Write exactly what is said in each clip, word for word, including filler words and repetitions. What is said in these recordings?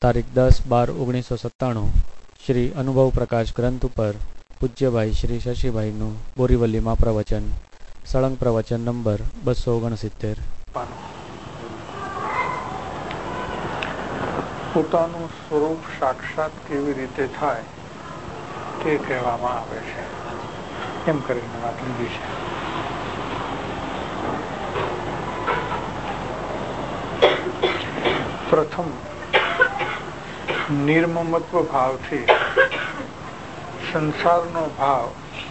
તારીખ દસ બાર ઓગણીસો સત્તાણું શ્રી અનુભવ પ્રકાશ ગ્રંથ ઉપર પૂજ્યભાઈ શ્રી શશીભાઈનું બોરીવલીમાં પ્રવચન, સળંગ પ્રવચન નંબર બસો ઓગણસિત્તેર. પોતાનું સ્વરૂપ સાક્ષાત કેવી રીતે થાય તે કહેવામાં આવે છે, એમ કરીને વાત લીધી છે. પ્રથમ નિર્મમત્વ ભાવથી સંસારનો ભાવ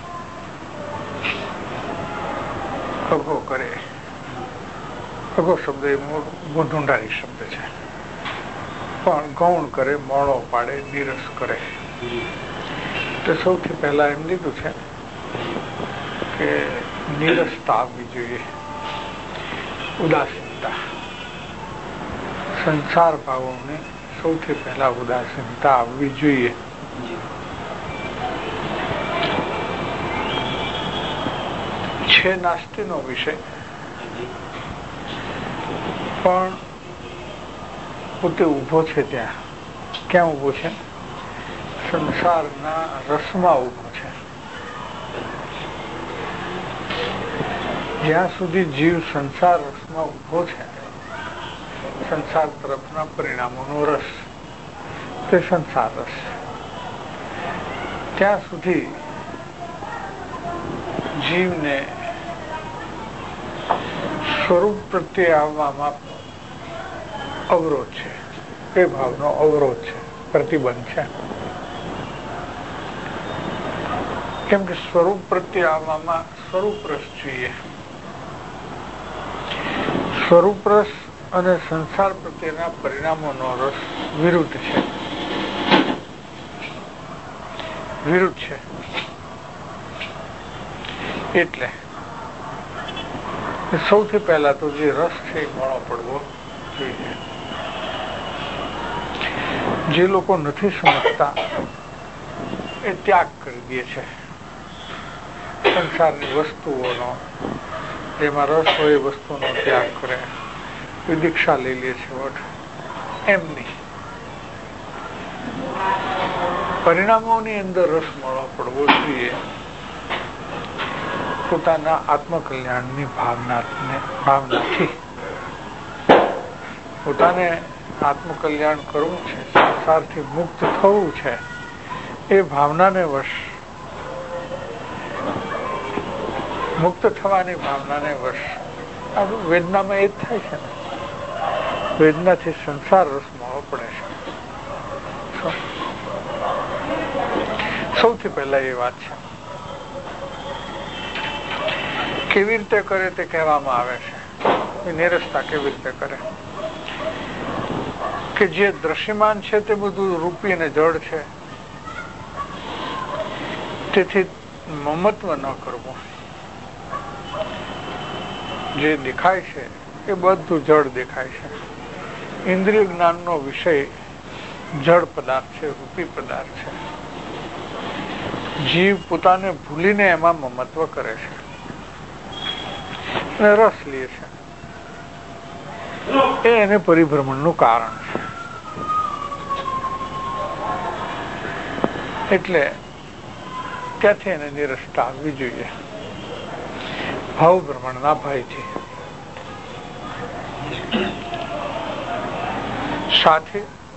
અઘો કરે. અઘો શબ્દ એ ઢૂંઢારી શબ્દ છે, પણ ગૌણ કરે, મોળો પાડે, નિરસ કરે. તો સૌથી પહેલા એમ લીધું છે કે નિરસતા આવવી જોઈએ, ઉદાસીનતા. સંસાર ભાવોને સૌથી પહેલા ઉદાસીનતા આવવી જોઈએ. છે નાસ્તિનો વિષય, પણ પોતે ઉભો છે ત્યાં. ક્યાં ઉભો છે? સંસારના રસમાં ઉભો છે. જ્યાં સુધી જીવ સંસાર રસમાં ઉભો છે, સંસાર તરફના પરિણામોનો રસ, તે સંસાર રસ, ત્યાં સુધી જીવને સ્વરૂપ પ્રત્યે આવવામાં અવરોધ છે. એ ભાવનો અવરોધ છે, પ્રતિબંધ છે. કેમ કે સ્વરૂપ પ્રત્યે આવવામાં સ્વરૂપ રસ જોઈએ. સ્વરૂપ રસ અને સંસાર પ્રત્યેના પરિણામોનો રસ વિરુદ્ધ છે. વિરુદ્ધ છે એટલે સૌથી પહેલા તો જે રસ છે એ મોળો પડવો જોઈએ. જે લોકો નથી સમજતા એ ત્યાગ કરી દે છે સંસારની વસ્તુઓનો. જેમાં રસ હોય એ વસ્તુનો ત્યાગ કરે, દીક્ષા લઈ લે છે. વટ એમ નહીં. પરિણામોની અંદર રસ મોળો પડવો જોઈએ. પોતાના આત્મકલ્યાણની ભાવના ભાવનાથી પોતાને આત્મકલ્યાણ કરવું છે, સંસારથી મુક્ત થવું છે, એ ભાવનાને વશ, મુક્ત થવાની ભાવનાને વશ. આ વેદનામાં એ જ થાય છે ને. વેદનાથી સંસાર રસ મોળો પડે છે. સૌથી પહેલા એ વાત છે. કેવી રીતે કરે તે કહેવામાં આવે છે. નિરસતા કેવી રીતે કરે? કે જે દ્રશ્યમાન છે તે બધું રૂપી અને જડ છે, તેથી મમત્વ ન કરવું. જે દેખાય છે એ બધું જડ દેખાય છે. ઇન્દ્રિય જ્ઞાનનો વિષય જડ પદાર્થ છે, રૂપી પદાર્થ છે. જીવ પોતાને ભૂલીને એમાં મમત્વ કરે છે અને રસ લે છે. એ એને પરિભ્રમણનું કારણ છે. એટલે ત્યાંથી એને નિરસતા આવવી જોઈએ, ભાવ ભ્રમણના ભયથી. સાથે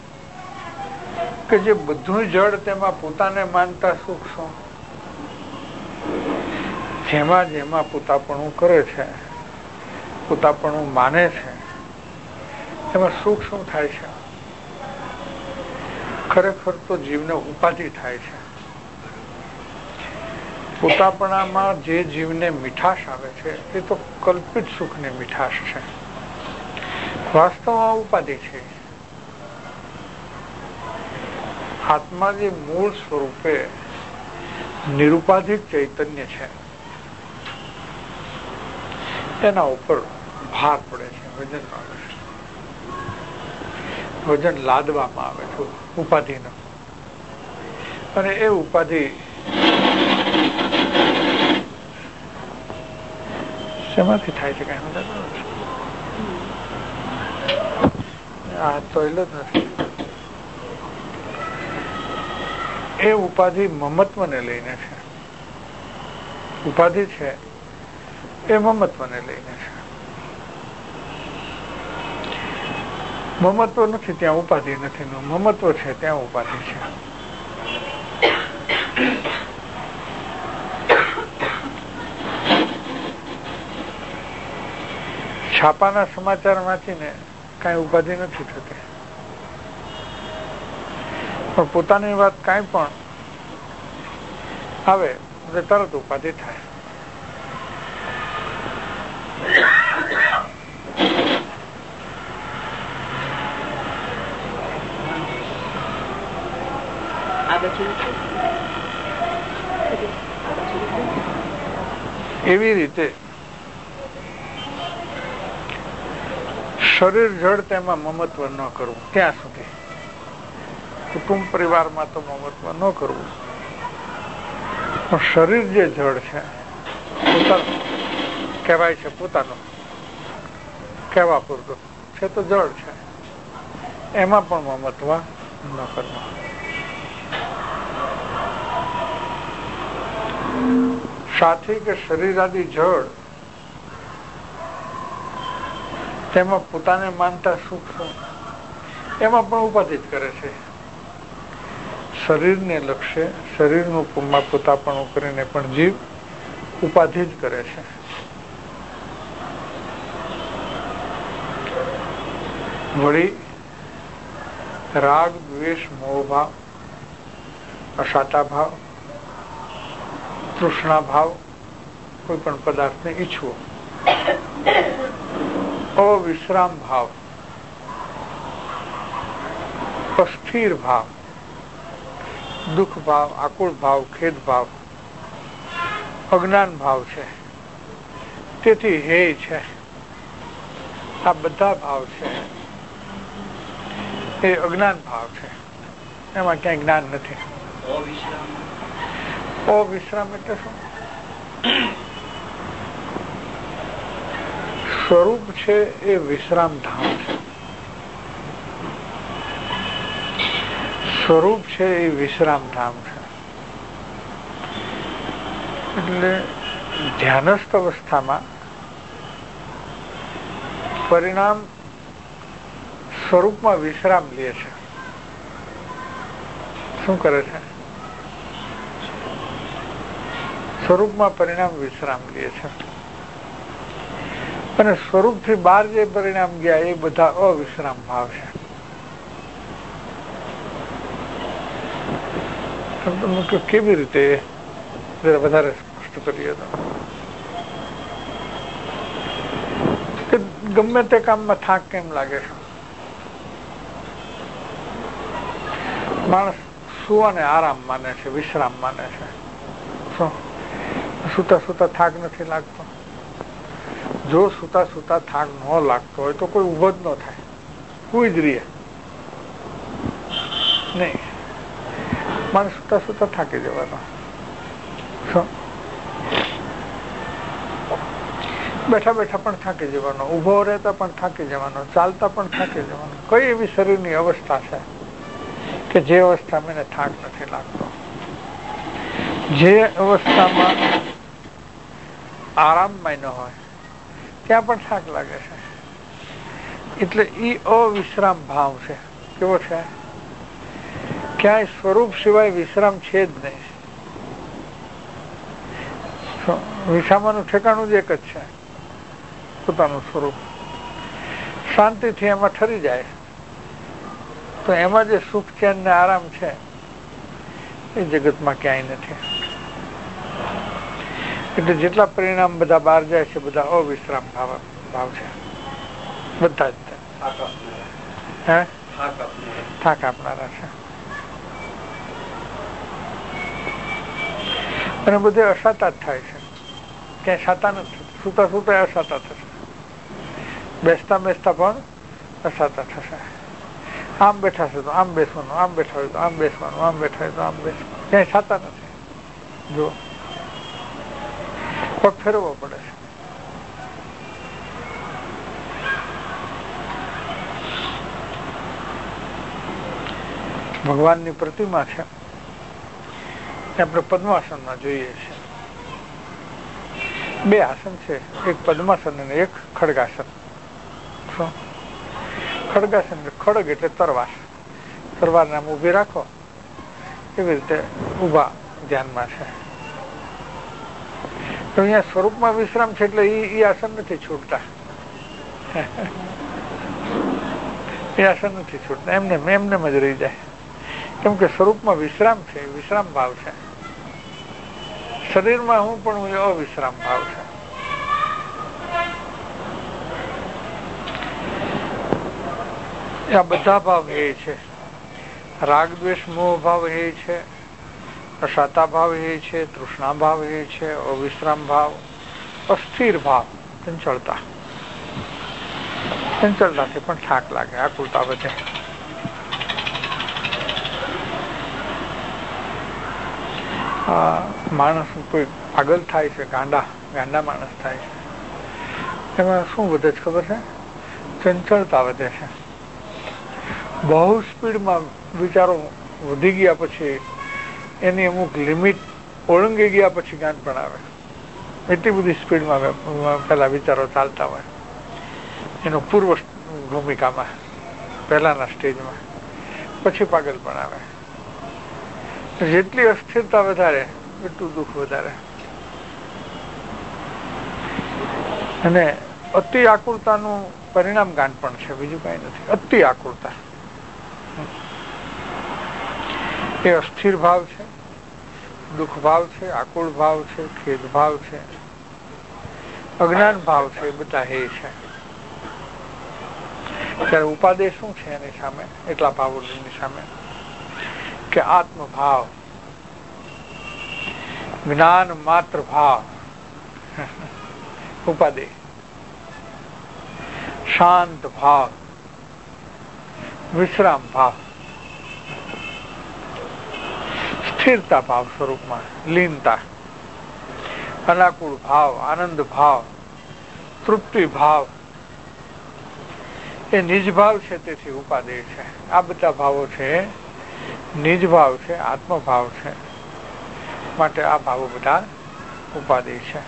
કે જે બધું જડ, તેમાં પોતાને માનતા સૂક્ષ્મ, જેમાં જેમાં પોતાપણું કરે છે, પોતાપણું માને છે, એમાં સુખ શું થાય છે? ખરેખર તો જીવને ઉપાધિ થાય છે. પોતાપણામાં જે જીવને મીઠાશ આવે છે એ તો કલ્પિત સુખની મીઠાશ છે, વાસ્તવમાં ઉપાધિ છે. આત્મા જે મૂળ સ્વરૂપે નિરુપાધિક ચૈતન્ય છે, એના ઉપર ભાર પડે છે, વજન આવે છે, વજન લાદવામાં આવે છે ઉપાધિનો. અને એ ઉપાધિ શેમાંથી થાય છે કઈ આ તો એટલે જ નથી. એ ઉપાધિ મમત્વને લઈને છે. ઉપાધિ છે એ મમત્વને લઈને છે. મમત્વ નથી ત્યાં ઉપાધિ નથી, મમત્વ છે ત્યાં ઉપાધિ છે. છાપાના સમાચાર વાંચીને કઈ ઉપાધિ નથી થતી, પણ પોતાની વાત કઈ પણ આવે એટલે તરત ઉપાધિ થાય. એવી રીતે શરીર જડ તેમાં મમત્વ ન કરવું ત્યાં સુધી. કુટુંબ પરિવારમાં તો મમત્વ ન કરવું, પણ શરીર જે જડ છે પોતાનું કહેવાય છે, પોતાનું કહેવા પૂરતું છે તો જડ છે, એમાં પણ મમત્વ ન કરવું. સાથી કે શરીર આદિ જડ તેમાં પોતાને માનતા સુખ એમાં પણ ઉપાધિ જ કરે છે. શરીરને લક્ષ્ય શરીરનું પોતાપણું કરીને પણ જીવ ઉપાધિ જ કરે છે. વળી રાગ દ્વેષ મોહ ભાવ, અસાતા ભાવ, તૃષ્ણા ભાવ, કોઈ પણ પદાર્થને ઈચ્છવો, અવિશ્રામ ભાવ, અસ્થિર ભાવ, દુઃખ ભાવ, આકુળ ભાવ, ખેદ ભાવ, અજ્ઞાન ભાવ છે. તેથી હે છે આ બધા ભાવ છે એ અજ્ઞાન ભાવ છે, એમાં ક્યાંય જ્ઞાન નથી. અવિશ્રામ એટલે શું? સ્વરૂપ છે એ વિશ્રામ ધામ છે. સ્વરૂપ છે એ વિશ્રામ ધામ છે. એટલે ધ્યાનસ્થ અવસ્થામાં પરિણામ સ્વરૂપમાં વિશ્રામ લે છે. શું કરે છે? સ્વરૂપમાં પરિણામ વિશ્રામ લે છે. અને સ્વરૂપથી બહાર જે પરિણામ ગયા એ બધા અવિશ્રામ ભાવ છે. કેવી રીતે વધારે સ્પષ્ટ કરીએ તો કે ગમે તે કામમાં થાક કેમ લાગે છે? માણસ સુવાને આરામ માને છે, વિશ્રામ માને છે. શું સુતા સુતા થાક નથી લાગતો? જો સુતા સુતા થાક ન લાગતો હોય તો કોઈ ઉભો જ ન થાય, કોઈ જ રહે નહીં. માણસ સુતા સુતા થાકી જવાનો, બેઠા બેઠા પણ થાકી જવાનો, ઉભો રહેતા પણ થાકી જવાનો, ચાલતા પણ થાકી જવાનો. કઈ એવી શરીરની અવસ્થા છે કે જે અવસ્થામાં એને થાક નથી લાગતો? જે અવસ્થામાં આરામમાં ન હોય ત્યાં પણ થાક લાગે છે. એટલે એ અવિશ્રામ ભાવ છે. કેવો છે? ક્યાંય સ્વરૂપ સિવાય વિશ્રામ છે જ નહીં. વિશ્રામનું ઠેકાણું જ એક જ છે, પોતાનું સ્વરૂપ. શાંતિથી એમાં ઠરી જાય તો એમાં જે સુખ ચેન ને આરામ છે એ જગતમાં ક્યાંય નથી. એટલે જેટલા પરિણામ બધા બહાર જાય છે બધા અવિશ્રામ ભાવ ભાવ છે. બધા જ હે થાક આપનારા છે. અને બધે અસાતા જ થાય છે, ક્યાંય સાતા નથી. સુતા સુતા અસાતા થશે, બેસતા બેસતા પણ અસાતા થશે. આમ બેઠા છે તો આમ બેસવાનું, આમ બેઠા હોય તો આમ બેસવાનું, આમ બેઠા હોય તો આમ બેસવાનું, ક્યાંય સાતા નથી. જો પગ ફેરવવો પડે છે. ભગવાનની પ્રતિમા છે આપણે પદ્માસનમાં જોઈએ છે. બે આસન છે, એક પદ્માસન અને એક ખડગાસન. ખડગાસન ખડગ એટલે તરવાર, તરવાર નામ ઉભી રાખો એવી રીતે ઉભા ધ્યાનમાં છે. તો અહીંયા સ્વરૂપમાં વિશ્રામ છે એટલે એ આસન નથી છૂટતા, એ આસન નથી છૂટતા, એમને એમને જ રહી જાય. કેમ કે સ્વરૂપમાં વિશ્રામ છે, વિશ્રામ ભાવ છે. શરીરમાં હું પણ અવિશ્રામ ભાવ છે. આ બધા ભાવ એ છે. રાગ દ્વેષ મોહ ભાવ એ છે, અશાતા ભાવ એ છે, તૃષ્ણા ભાવ એ છે, અવિશ્રામ ભાવ, અસ્થિર ભાવ, ચંચળતા. ચંચળતાથી પણ થાક લાગે, આકુલતા વધે. માણસ કોઈ પાગલ થાય છે, ગાંડા ગાંડા માણસ થાય છે, એમાં શું વધે છે ખબર છે? ચંચળતા વધે છે. બહુ સ્પીડમાં વિચારો વધી ગયા પછી એની અમુક લિમિટ ઓળંગી ગયા પછી ગાંઠ પણ આવે. એટલી બધી સ્પીડમાં પેલા વિચારો ચાલતા હોય એનો પૂર્વ ભૂમિકામાં, પહેલાના સ્ટેજમાં, પછી પાગલ પણ આવે. જેટલી અસ્થિરતા વધારે એટલું દુઃખ વધારે. અને અતિ આકુળતાનું પરિણામ ગાંઠ પણ છે, બીજું કઈ નથી. અતિ આકુળતા એ અસ્થિર ભાવ છે, દુઃખ ભાવ છે, આકુળ ભાવ છે, ખેદ ભાવ છે, અજ્ઞાન ભાવ છે, બધા એ છે. ત્યારે ઉપાદેય શું છે એની સામે, એટલા ભાવોની સામે કે આત્મભાવ, જ્ઞાન માત્ર ભાવ, ઉપાદેય, શાંત ભાવ, વિશ્રામ ભાવ, સ્થિરતા ભાવ, સ્વરૂપમાં લીનતા, અનાકુળ ભાવ, આનંદ ભાવ, તૃપ્તિ ભાવ, એ નિજ ભાવ છે. તેથી ઉપાદેય છે. આ બધા ભાવો છે નિજ ભાવ છે, આત્મભાવ છે. માટે આ ભાવો બધા ઉપાદેય છે.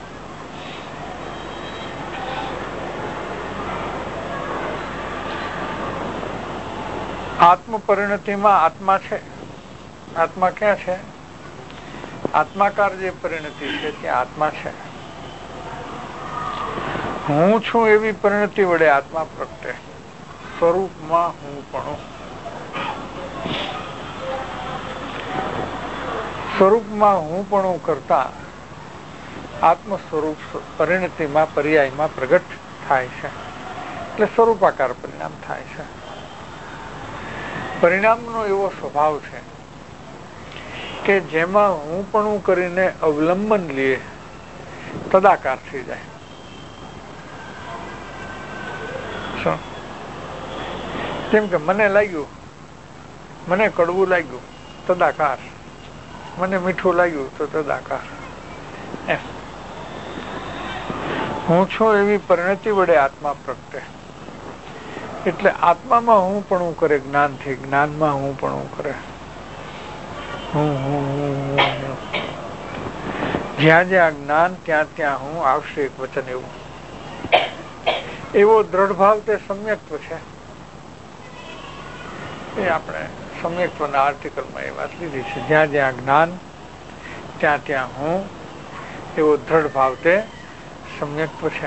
આત્મ પરિણતિમાં આત્મા છે. આત્મા ક્યાં છે? આત્માકાર જે પરિણતિ છે ત્યાં આત્મા છે. હું છું એવી પરિણતિ વડે આત્મા પ્રગટે. સ્વરૂપમાં હું પણ સ્વરૂપમાં હું પણ કરતા આત્મ સ્વરૂપ પરિણતિમાં પર્યાયમાં પ્રગટ થાય છે. એટલે સ્વરૂપાકાર પરિણામ થાય છે. પરિણામનો એવો સ્વભાવ છે કે જેમાં હું પણ કરીને અવલંબન લે તદાકાર થઈ જાય. શું? જેમ કે મને લાગ્યું, મને કડવું લાગ્યું, તદાકાર. મને મીઠું લાગ્યું તો તદાકાર. એમ હું છું એવી પરિણતિ વડે આત્મા પ્રગટે. એટલે આત્મામાં હું પણ કરે, જ્ઞાનથી જ્ઞાનમાં હું પણ કરે. હું હું હું જ્યાં જ્યાં જ્ઞાન ત્યાં ત્યાં હું આવશે એક વચન એવું. એવો દ્રઢ ભાવ તે સમ્યક્ત્વ છે. એ આપણે સમ્યક્ત્વના આર્ટિકલમાં એ વાત લીધી છે. જ્યાં જ્યાં જ્ઞાન ત્યાં ત્યાં હું, એવો દ્રઢ ભાવ તે સમ્યક્ત્વ છે.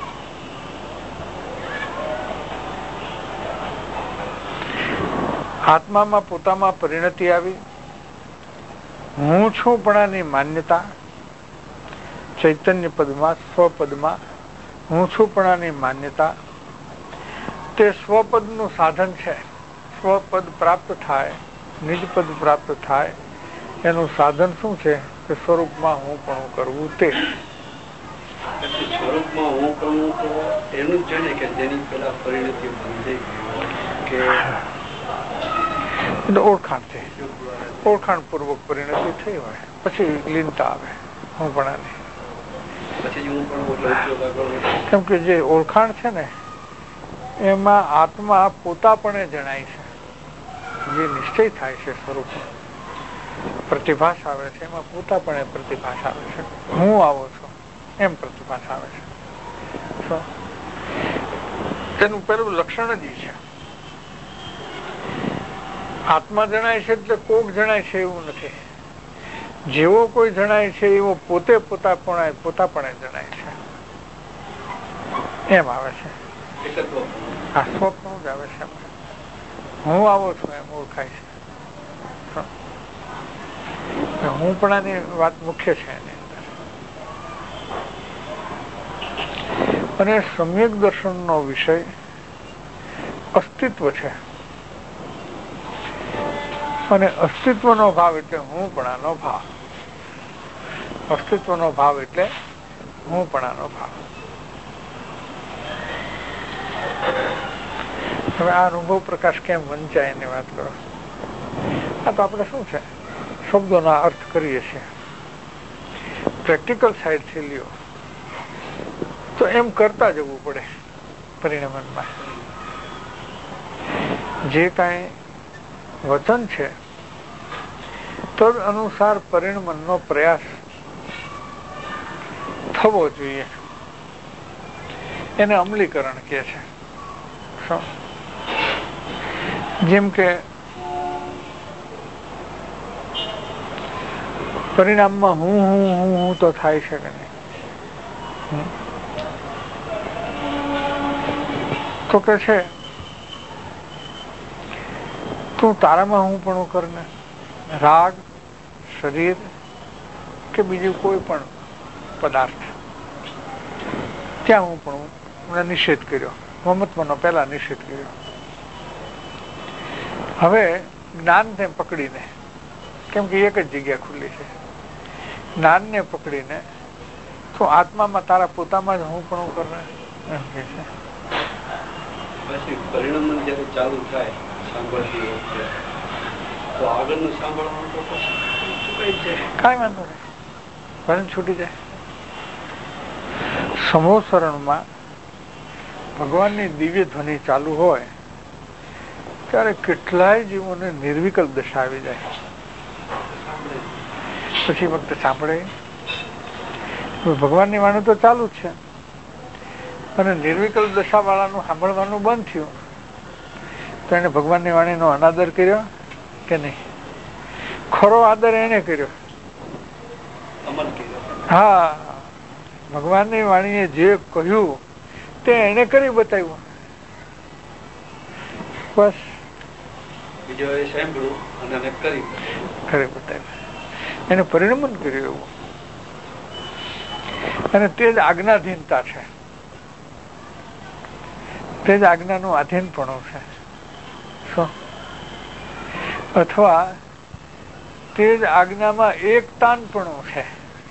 આત્મામાં પોતામાં પરિણતિ આવી. હું છું પણાની માન્યતા ચૈતન્ય પદમાં, સ્વપદમાં હું છું પણાની માન્યતા તે સ્વપદનું સાધન છે. સ્વપદ પ્રાપ્ત થાય, નિજ પદ પ્રાપ્ત થાય એનું સાધન શું છે કે સ્વરૂપમાં હું પણ કરવું તે. સ્વરૂપમાં હું પણ એનું જ જાણે કે જેની પેલા પરિણતિ કે ઓળખાણ થઈ, ઓળખાણ પૂર્વક પરિણતિ થઈ હોય પછી લીનતા આવે હું પણ. કેમ કે જે ઓળખાણ છે ને એમાં આત્મા પોતાપણે જણાય છે. જે નિશ્ચય થાય છે સ્વરૂપ પ્રતિભાસ આવે છે, એમાં પોતાપણે પ્રતિભાસ આવે છે. હું આવો છું એમ પ્રતિભાસ આવે છે. તેનું પેલું લક્ષણ જ છે. આત્મા જણાય છે એટલે કોક જણાય છે એવું નથી. જેવો કોઈ જણાય છે એવો પોતે પોતાપણે પોતાપણે જણાય છે એમ આવે છે. આ સ્વપ્ન જ આવે છે. હું આવો છું એમ ઓળખાય છે. હું પણ આની વાત મુખ્ય છે એની અંદર. અને સમ્યક દર્શન નો વિષય અસ્તિત્વ છે. અને અસ્તિત્વનો ભાવ એટલે હુંપણાનો ભાવ. અસ્તિત્વનો ભાવ એટલે હુંપણાનો ભાવ. હવે આ અનુભવ પ્રકાશ કેમ વંચાય એની વાત કરો. આ તો આપણે શું છે, શબ્દોના અર્થ કરીએ છીએ. પ્રેક્ટિકલ સાઈડથી લ્યો તો એમ કરતા જવું પડે. પરિણમનમાં જે કાંઈ વચન છે તદ અનુસાર પરિણમનનો પ્રયાસ થવો જોઈએ. એને અમલીકરણ કહે છે. જેમ કે પરિણામમાં હું હું હું હું તો થાય છે કે નહીં. તો કે છે તું તારામાં હું પણ કરને. રાગ, શરીર કે બીજું કોઈ પણ પદાર્થ ત્યાં હું પણ નિષેધ કર્યો. મમત્વનો પહેલા નિષેધ કર્યો. હવે જ્ઞાનને પકડીને, કેમ કે એક જ જગ્યા ખુલ્લી છે, જ્ઞાનને પકડીને તો આત્મામાં તારા પોતામાં જ હું પણ કરને એમ કે છે. પછી પરિણામ જ્યારે ચાલુ થાય સાંભળતી વખતે તો આગળનું સાંભળવાનું તો ચૂકાઈ જાય. કાંઈ વાંધો નહીં, ભરણ છૂટી જાય. સમોસરણમાં ભગવાનની દિવ્ય ધ્વનિ ચાલુ હોય ત્યારે કેટલાય જીવોને નિર્વિકલ્પ દશા આવી જાય. પછી વખતે સાંભળે ભગવાનની વાણી તો ચાલુ જ છે અને નિર્વિકલ્પ દશા વાળાનું સાંભળવાનું બંધ થયું તો એને ભગવાનની વાણીનો અનાદર કર્યો કે નહીં? ખરો આદર એને કર્યો. હા, ભગવાનની વાણીએ જે કહ્યું તે એને કરી બતાવ્યું. બસ કરી બતાવ્યું, એને પરિણમન કર્યું એવું. અને તે જ આજ્ઞાધીનતા છે, તે જ આજ્ઞાનું આધીનપણું છે. શું? અથવા તે જ આજ્ઞામાં એકતાનપણું છે.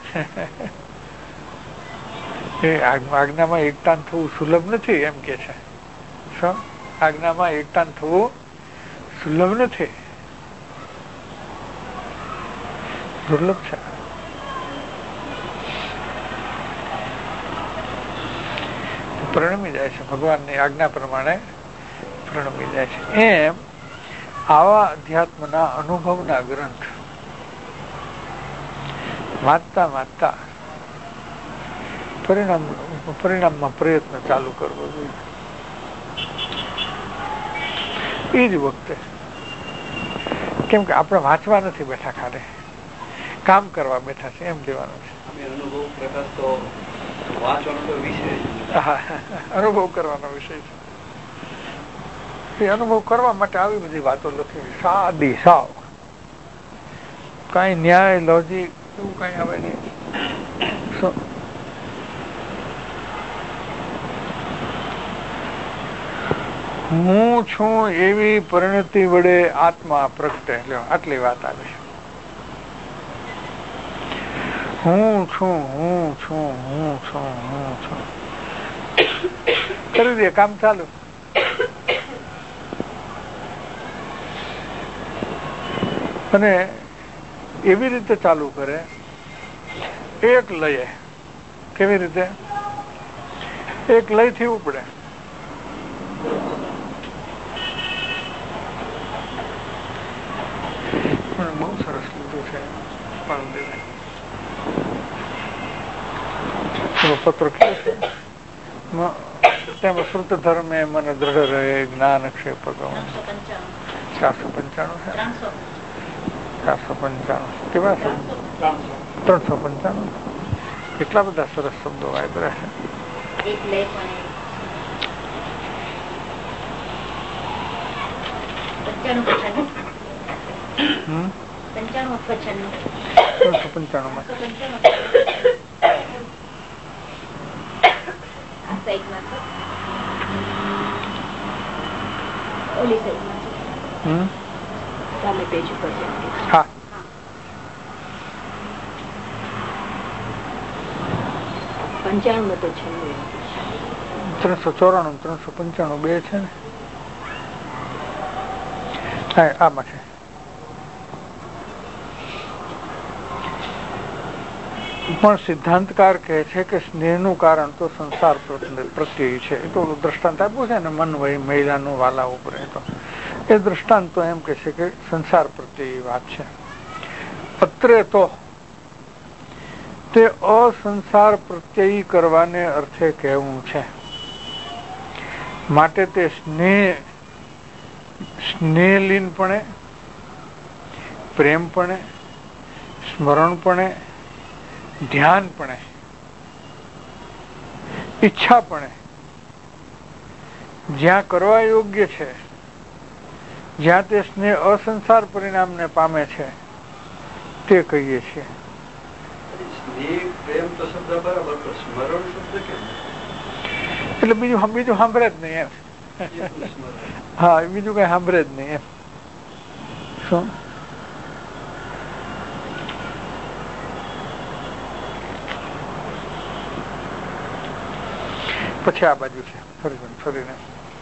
એ આજ્ઞામાં એકતાન થવું સુલભ નથી એમ કે છે. શું? આજ્ઞામાં એકતાન થવું સુલભ નથી, દુર્લભ છે. પરિણમી જાય છે, ભગવાનની આજ્ઞા પ્રમાણે પરિણમી જાય છે. એમ આવા અધ્યાત્મના અનુભવના ગ્રંથ વાંચતા વાંચતા પરિણામ પરિણામમાં પ્રયત્ન ચાલુ કરવો જોઈએ. એ જ વખતે, કેમ કે આપણે વાંચવા નથી બેઠા, ખાલી કામ કરવા બેઠા છે એમ કહેવાનું છે. અનુભવ કરવાનો વિષય છે. એ અનુભવ કરવા માટે આવી બધી વાતો લખી, સાદી સાવ, કઈ ન્યાય લોજિક એવું કઈ આવે નહીં. હું છું એવી પરિણતિ વડે આત્મા પ્રગટે. આટલી વાત આવે. હું છું હું છું હું છું હું છું કરી દે, કામ ચાલુ. અને એવી રીતે ચાલુ કરે, એક લયે. કેવી રીતે? એક લય થી ઉપડે. બહુ સરસ લીધું છે પત્ર કે છે તેમાં શ્રુત ધર્મે મને દ્રઢ રહે જ્ઞાન ક્ષેપક ચારસો પંચાણું છે ચારસો પંચાણું કેવા છે ત્રણસો પંચાણું કેટલા બધા સરસ શબ્દો વાપર્યા છે. ત્રણસો પંચાણું માં હા પંચાણું તો છે ત્રણસો ચોરાણું ત્રણસો પંચાણું બે છે ને હા આમાં છે. પણ સિદ્ધાંતકાર કહે છે કે સ્નેહનું કારણ તો સંસાર પ્રત્યે છે. એ તો દ્રષ્ટાંત આપ્યું છે ને મન વહી મહિલાનું વાલા ઉપર તો એ દ્રષ્ટાંત તો એમ કે છે કે સંસાર પ્રત્યે વાત છે. અત્રે તો તે અસંસાર પ્રત્યય કરવાને અર્થે કહેવું છે. માટે તે સ્નેહ સ્નેહલીનપણે પ્રેમપણે સ્મરણપણે ધ્યાનપણે ઈચ્છાપણે જ્યાં કરવા યોગ્ય છે, જ્યાં તે સ્નેહ અસંસાર પરિણામને પામે છે તે કહીએ છીએ. એટલે બીજું બીજું સાંભળે જ નહીં એમ. હા બીજું કઈ સાંભળે જ નહીં એમ. શું પછી આ બાજુ છે ફરી ફરીને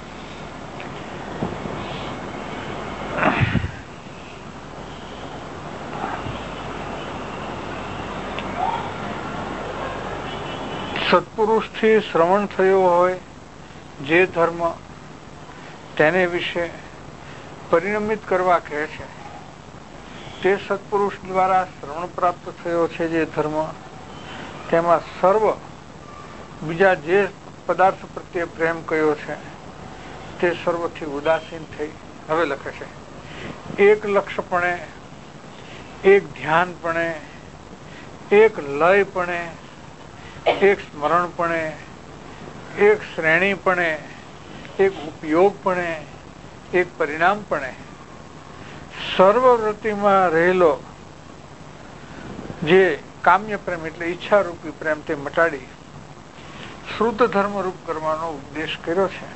સત્પુરુષ થી શ્રવણ થયો હોય જે ધર્મ તેને વિશે પરિણમિત કરવા કહે છે. તે સત્પુરુષ દ્વારા શ્રવણ પ્રાપ્ત થયો છે જે ધર્મ તેમાં સર્વ બીજા જે પદાર્થ પ્રત્યે પ્રેમ કયો છે તે સર્વથી ઉદાસીન થઈ હવે લખે છે એક લક્ષપણે એક ધ્યાનપણે એક લયપણે એક સ્મરણપણે એક શ્રેણીપણે એક ઉપયોગપણે એક પરિણામપણે સર્વવૃત્તિમાં રહેલો જે કામ્ય પ્રેમ એટલે ઈચ્છારૂપી પ્રેમ તે મટાડી શ્રુત ધર્મ રૂપ કરવાનો ઉપદેશ કર્યો છે.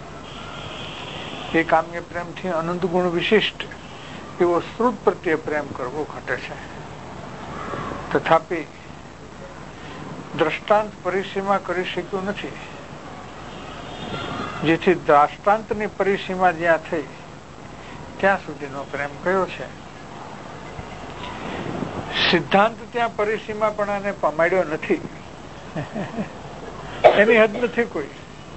એ કામ્ય પ્રેમથી અનંત ગુણ વિશિષ્ટ એવો શ્રુત પ્રત્યે પ્રેમ કરવો ઘટે છે. તથાપિ દ્રષ્ટાંત પરિસીમા કરી શક્યું નથી, જેથી દ્રષ્ટાંતની પરિસીમા જ્યાં થઈ ત્યાં સુધીનો પ્રેમ કયો છે. સિદ્ધાંત ત્યાં પરિસીમા પણ આને પમાડ્યો નથી. એની હદ નથી, કોઈ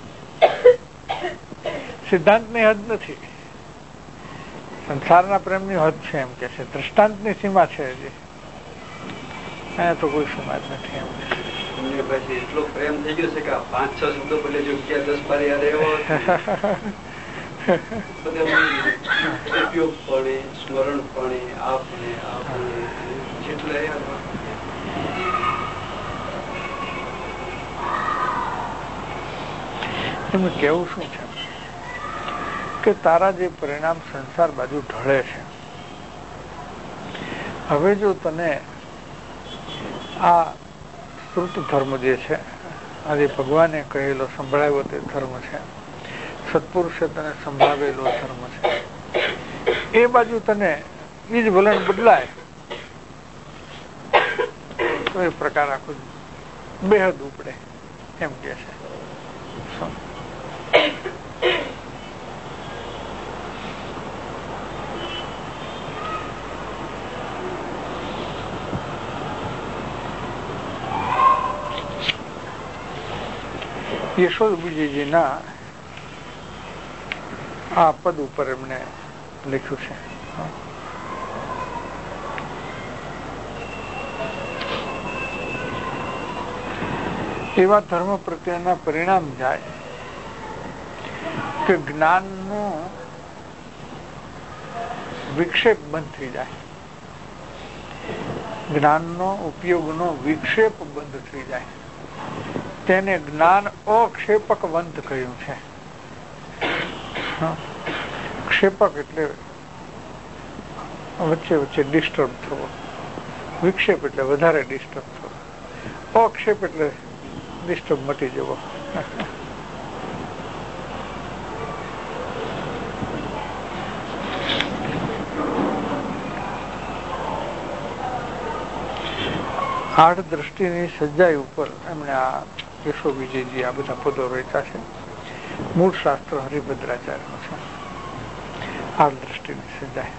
સિદ્ધાંતની હદ નથી. સંસારના પ્રેમની હદ છે એમ કે છે. દ્રષ્ટાંતની સીમા છે હજી, અહીંયા તો કોઈ સીમા જ નથી એમ કે છે. એટલો પ્રેમ થઈ ગયો છે કે પાંચ છ શબ્દો બોલે જો ક્યાં દસ બાર યાદ આવ્યો ઉપયોગપણે સ્મરણપણે આપણે આપણે જેટલે એમાં કેવું શું છે કે તારા જે પરિણામ સંસાર બાજુ ઢળે છે, હવે જો તને આ શ્રુત ધર્મ જે છે, આજે ભગવાને કહેલો સંભળાવ્યો તે ધર્મ છે, સત્પુરુષે તને સંભળાવેલો ધર્મ છે, એ બાજુ તને એ જ વલણ બદલાય તો એ પ્રકાર આખું બેહદ ઉપડે એમ કે છે. યશોદબીજીના આ પદ ઉપર એમને લખ્યું છે એવા ધર્મ પ્રત્યેના પરિણામ જાય કે જ્ઞાનનો વિક્ષેપ બંધ થઈ જાય, જ્ઞાનનો ઉપયોગનો વિક્ષેપ બંધ થઈ જાય. તેને જ્ઞાન અક્ષેપકવંત કહ્યું છે. ક્ષેપક એટલે વચ્ચે વચ્ચે ડિસ્ટર્બ થવો, વિક્ષેપ એટલે વધારે ડિસ્ટર્બ થવો, અક્ષેપ એટલે ડિસ્ટર્બ મટી જવો. આઠ દ્રષ્ટિની સજાઈ ઉપર એમણે આ કેશવ વિજયજી આ બધા પદો રચ્યા છે. મૂળ શાસ્ત્ર હરિભદ્રાચાર્યનું છે. આઠ દ્રષ્ટિની સજાઈ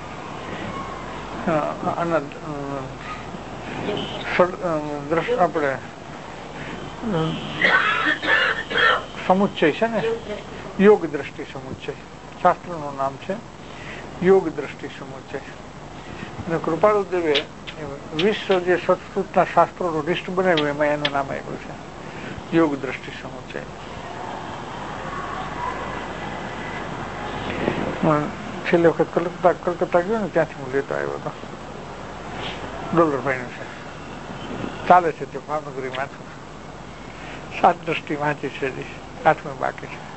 આપણે સમુચ્ચય છે ને, યોગ દ્રષ્ટિ સમુચ્ચય શાસ્ત્રનું નામ છે, યોગ દ્રષ્ટિ સમુચ્ચય. અને કૃપાળુ દેવે વિશ્વ જે સંસ્કૃતના શાસ્ત્રોનું લિસ્ટ બનાવ્યું એમાં એનું નામ આપ્યું છે યોગ દ્રષ્ટિ સમુચ્ચય. છેલ્લી વખત કલકત્તા કલકત્તા ગયો ને ત્યાંથી હું લેતો આવ્યો હતો. ડોલરભાઈનું છે, ચાલે છે તે ભાવનગરી વાંચું. સાત દ્રષ્ટિ વાંચી છે, હજી આઠમી બાકી છે.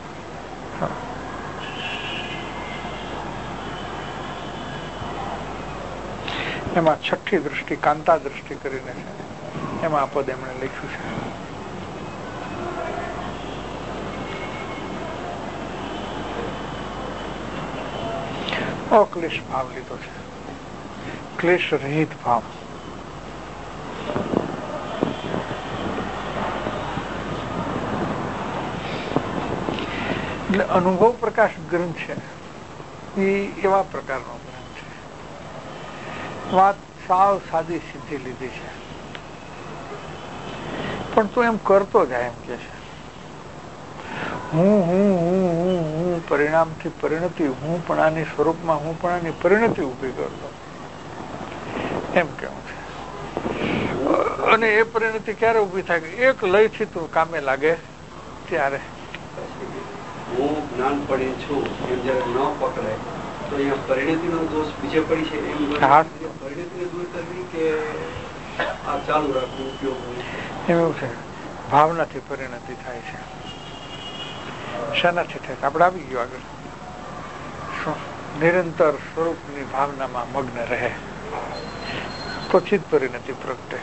એમાં છઠ્ઠી દ્રષ્ટિ કાંતા દ્રષ્ટિ કરીને છે, એમાં આ પદ એમણે લખ્યું છે. અક્લેશ ભાવ લીધો છે, ક્લેશ રહિત ભાવ. એટલે અનુભવ પ્રકાશ ગ્રંથ છે એ એવા પ્રકારનો ગ્રંથ છે. વાત સાવ સાદી સીધી લીધી છે, પણ તું એમ કરતો જાય એમ કે છે. હું હું હું હું હું પરિણામથી પરિણતિ, હું પણ આની સ્વરૂપમાં હું પણ આની પરિણતિ ઉભી કરતો એમ કેવું છે. અને એ પરિણતિ ક્યારે ઉભી થાય? એક લયથી તું કામે લાગે ત્યારે. હું જ્ઞાન પડી છું એમ જયારે ન પકડાય તો અહીંયા પરિણતિનો દોષ બીજે પડી છે. એમ પરિણતિને દૂર કરવી કે આ ચાલુ રાખવું ઉપયોગ એવું છે. ભાવનાથી પરિણતિ થાય છે. શાનાથી થાય? આપણે આવી ગયો આગળ. શું નિરંતર સ્વરૂપની ભાવનામાં મગ્ન રહે પછી જ પરિણતિ પ્રગટે.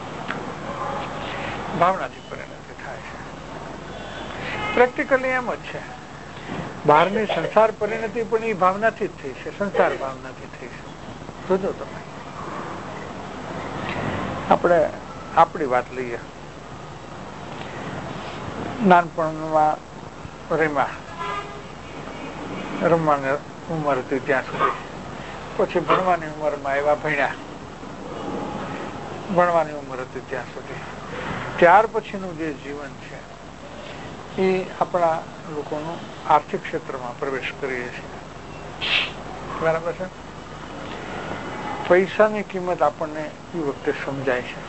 ભાવનાથી પરિણતિ થાય છે. પ્રેક્ટિકલી એમ જ છે. બહારની સંસાર પરિણતિ પણ એ ભાવનાથી જ થઈ છે, સંસાર ભાવનાથી થઈ છે. જોજો તમે. આપણે આપણી વાત લઈએ. નાનપણમાં રમ્યા, રમવાની ઉંમર હતી ત્યાં સુધી. પછી ભણવાની ઉંમરમાં એવા ભણ્યા, ભણવાની ઉંમર હતી ત્યાં સુધી. ત્યાર પછીનું જે જીવન છે એ આપણા લોકોનું આર્થિક ક્ષેત્રમાં પ્રવેશ કરીએ છીએ. બરાબર છે. પૈસાની કિંમત આપણને એ વખતે સમજાય છે.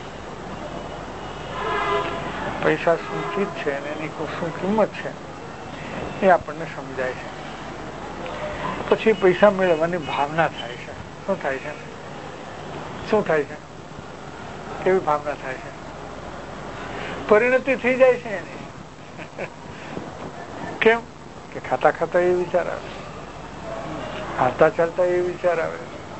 પૈસા શું ચીજ છે અને એની શું કિંમત છે એ આપણને સમજાય છે. પછી પૈસા મેળવવાની ભાવના થાય છે. શું થાય છે? શું થાય છે? કેવી ભાવના થાય છે? પરિણતિ થઈ જાય છે એની. કેમ કે ખાતા ખાતા એ વિચાર આવે, હાલતા ચાલતા એ વિચાર આવે.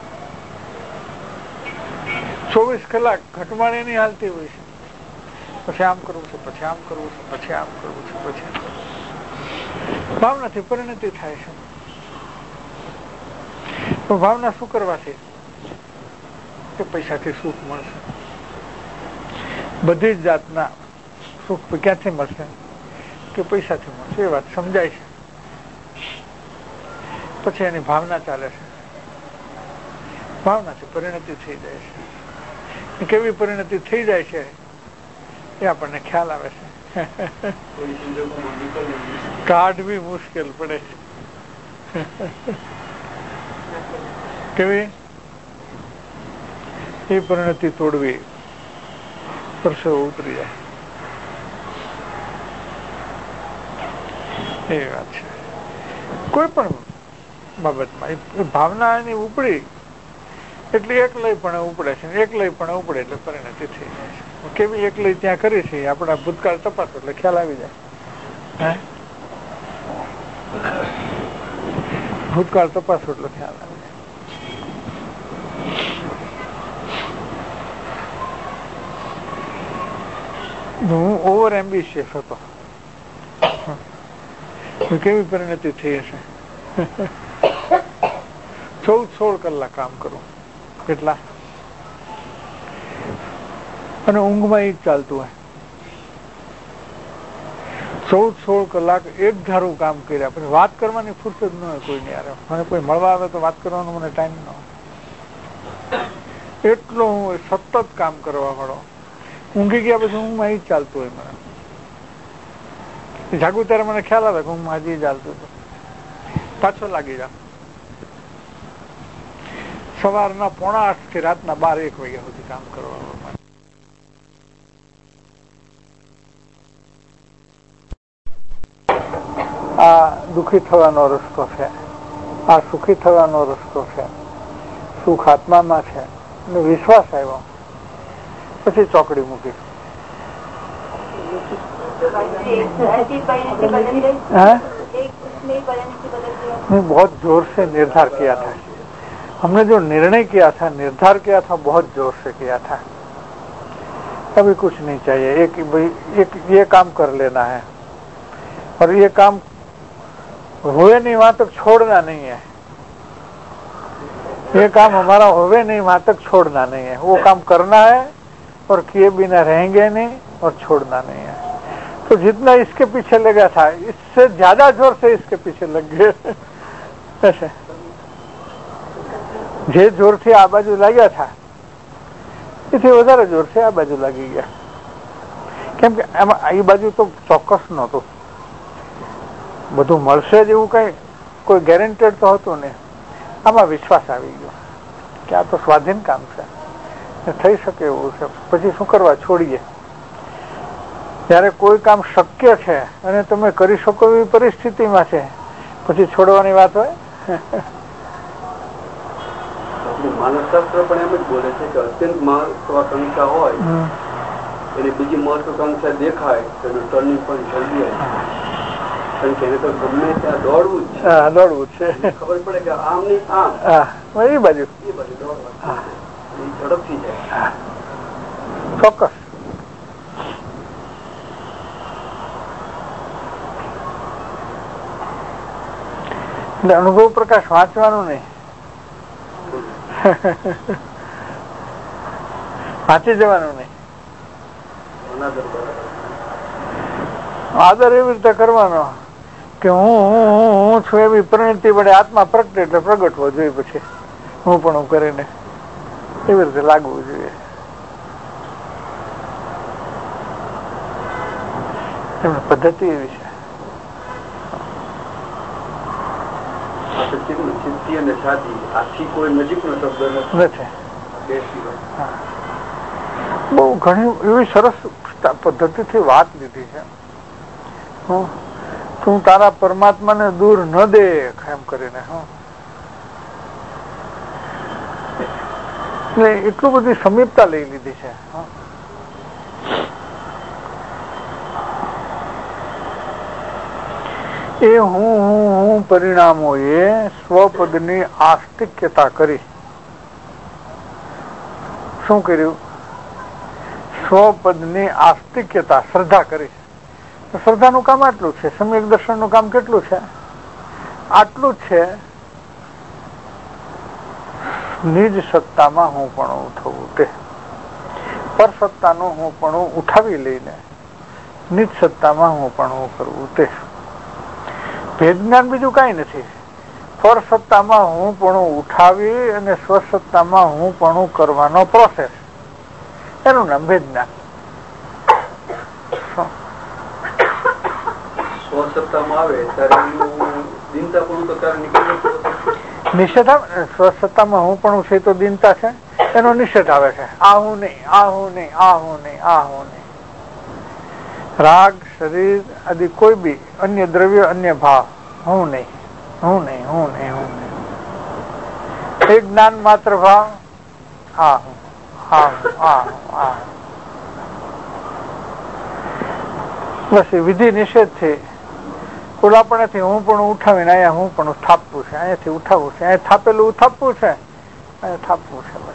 ચોવીસ કલાક ઘટમાળ એની હાલતી હોય છે. પછી આમ કરવું છે, પછી આમ કરવું છે, પછી આમ કરવું છે, પછી ભાવનાથી પરિણતિ થાય છે. તો ભાવના શું કરવાથી? કે પૈસાથી સુખ મળશે. બધી જ જાતના સુખ ક્યાંથી મળશે? કે પૈસાથી મળશે. એ વાત સમજાય છે. પછી એની ભાવના ચાલે છે. ભાવનાથી પરિણતિ થઈ જાય છે. કેવી પરિણતિ થઈ જાય છે એ આપણને ખ્યાલ આવે છે. કાઢવી મુશ્કેલ પડે છે. કેવી એ પરિણતિ તોડવી પરસેવો ઉતરી જાય. એ વાત છે. કોઈ પણ બાબતમાં ભાવના એની ઉપડી એટલે એક લઈ પણ ઉપડે છે, એક લઈ પણ ઉપડે એટલે પરિણતિ થઈ જાય છે. કેવી એક લઈ ત્યાં કરી છે આપણા ભૂતકાળ તપાસો એટલે ખ્યાલ આવી જાય. હે ભૂતકાળ તપાસો એટલે ખ્યાલ આવે. હું ઓવર એમ્બિશિયસ હતો, કેવી પરિણતિ થઈ હશે. ચૌદ સોળ કલાક કામ કરું કેટલા, અને ઊંઘમાં એ જ ચાલતું હોય. ચૌદ સોળ કલાક એક ધારું કામ કર્યા પછી વાત કરવાની ફુરસદ ન હોય કોઈને યાર. મને કોઈ મળવા આવે તો વાત કરવાનો મને ટાઈમ ન હોય. એટલો હું સતત કામ કરવા વાળો. ઊંઘી ગયા પછી ઊંઘમાં એ જ ચાલતું હોય. મને જાગું ત્યારે મને ખ્યાલ આવે કે ઊંઘમાં હજી ચાલતું હતું, પાછો લાગી જાવ. સવારના પોણા આઠ થી રાતના બાર એક વાગ્યા સુધી કામ કરવા. આ દુઃખી થવાનો રસ્તો છે, આ સુખી થવાનો રસ્તો છે, સુખ આત્મામાં છે. વિશ્વાસ આવ્યો પછી ચોકડી મૂકી. बहुत जोर से निर्धार किया था, हमने जो निर्णय किया था, निर्धार किया था, बहुत जोर से किया था. अभी कुछ नहीं चाहिए, एक भाई एक ये काम कर लेना है और ये काम हुए नहीं वहां तक छोड़ना नहीं है. ये काम हमारा होवे नहीं वहां तक छोड़ना नहीं है. वो काम करना है और किए बिना रहेंगे नहीं और छोड़ना नहीं है. तो जितना इसके पीछे लगा था इससे ज्यादा जोर से इसके पीछे लग गए. ऐसे જે જોરથી આ બાજુ લાગ્યા હતા એથી વધારે જોરથી આ બાજુ લાગી ગયા. કેમ કે એમાં એ બાજુ તો ચોક્કસ નહોતું, બધું મળશે જ એવું કઈ કોઈ ગેરંટેડ તો હતું ને. આમાં વિશ્વાસ આવી ગયો કે આ તો સ્વાધીન કામ છે, થઈ શકે એવું છે. પછી શું કરવા, છોડીએ. જયારે કોઈ કામ શક્ય છે અને તમે કરી શકો એવી પરિસ્થિતિમાં છે પછી છોડવાની વાત હોય. માનવશાસ્ત્ર પણ એમ જ બોલે છે કે અત્યંત મહત્વાકાંક્ષા હોય એને બીજી મહત્વાકાંક્ષા દેખાય તો એનું ટર્નિંગ પોઈન્ટ જલ્દી આવે. કારણ કે એને તો ગમે ત્યાં દોડવું જ છે, દોડવું છે. ખબર પડે કે આમ નહીં આમ એ બાજુ એ બાજુ દોડવા ઝડપથી જાય. ચોક્કસ. એટલે અનુભવ પ્રકાશ વાંચવાનું નહીં, વાંચી જવાનું નહીં. આદર એવી રીતે કરવાનો કે હું હું હું છું એવી પરિણતિ વડે આત્મા પ્રગટે એટલે પ્રગટવો જોઈએ. પછી હું પણ હું કરીને એવી રીતે લાગવું જોઈએ. એમની પદ્ધતિ એવી છે. સિદ્ધિ અને સાધી આથી કોઈ નજીકનો શબ્દ નથી. બહુ ઘણી એવી સરસ પદ્ધતિથી વાત લીધી છે. તું તારા પરમાત્માને દૂર ન દેખ એમ કરીને. એટલે એટલું બધી સમીપતા લઈ લીધી છે. એ હું હું હું પરિણામો એ સ્વપદની આસ્તિક્યતા કરી. શું કર્યું? સ્વપદની આસ્તિક્યતા, શ્રદ્ધા કરી. શ્રદ્ધાનું કામ આટલું છે. સમ્યક દર્શનનું કામ કેટલું છે? આટલું જ છે. નિજ સત્તામાં હું પણ થવું તે, પર સત્તાનું હું પણ ઉઠાવી લઈને નિજ સત્તામાં હું પણ કરવું તે. ભેદ જ્ઞાન બીજું કઈ નથી. પર સત્તામાં હું પણ ઉઠાવી અને સ્વસત્તામાં હું પણ કરવાનો પ્રોસેસ, એનું નામ ભેદ જ્ઞાન. સ્વસત્તામાં આવે ત્યારે દિનતાપણું તો કારણ નીકળી નિષેધ આવે. સ્વસત્તામાં હું પણ છે તો દિનતા છે, એનો નિષેધ આવે છે. આ હું નહીં, આ હું નહીં, આ હું નહીં, આ હું નહીં. રાગ, શરીર આદિ કોઈ બી અન્ય દ્રવ્ય, અન્ય ભાવ, હું નહીં, હું નહીં, હું નહીં, હું નહીં. એક જ્ઞાન માત્ર ભાવ, હા હું, હા હું, હા હું, હા હું. બસ એ વિધિ નિષેધ છે. ઓલાપણેથી હું પણ ઉઠાવીને અહીંયા હું પણ થાપવું છે, અહીંયાથી ઉઠાવવું છે, અહીંયા થાપેલું ઉથાપવું છે, અહીંયા થાપવું છે.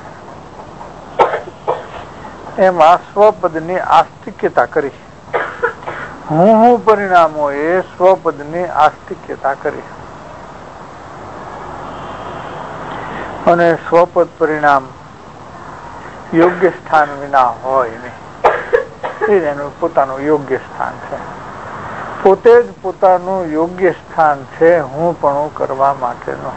એમાં સ્વપદની આસ્તિક્યતા કરી. હું હું પરિણામો એ સ્વપદની આસ્તિક્યતા કરી અને સ્વપદ પરિણામ યોગ્ય સ્થાન વિના હોય નહીં. એનું પોતાનું યોગ્ય સ્થાન છે. પોતે જ પોતાનું યોગ્ય સ્થાન છે હું પણ કરવા માટેનું.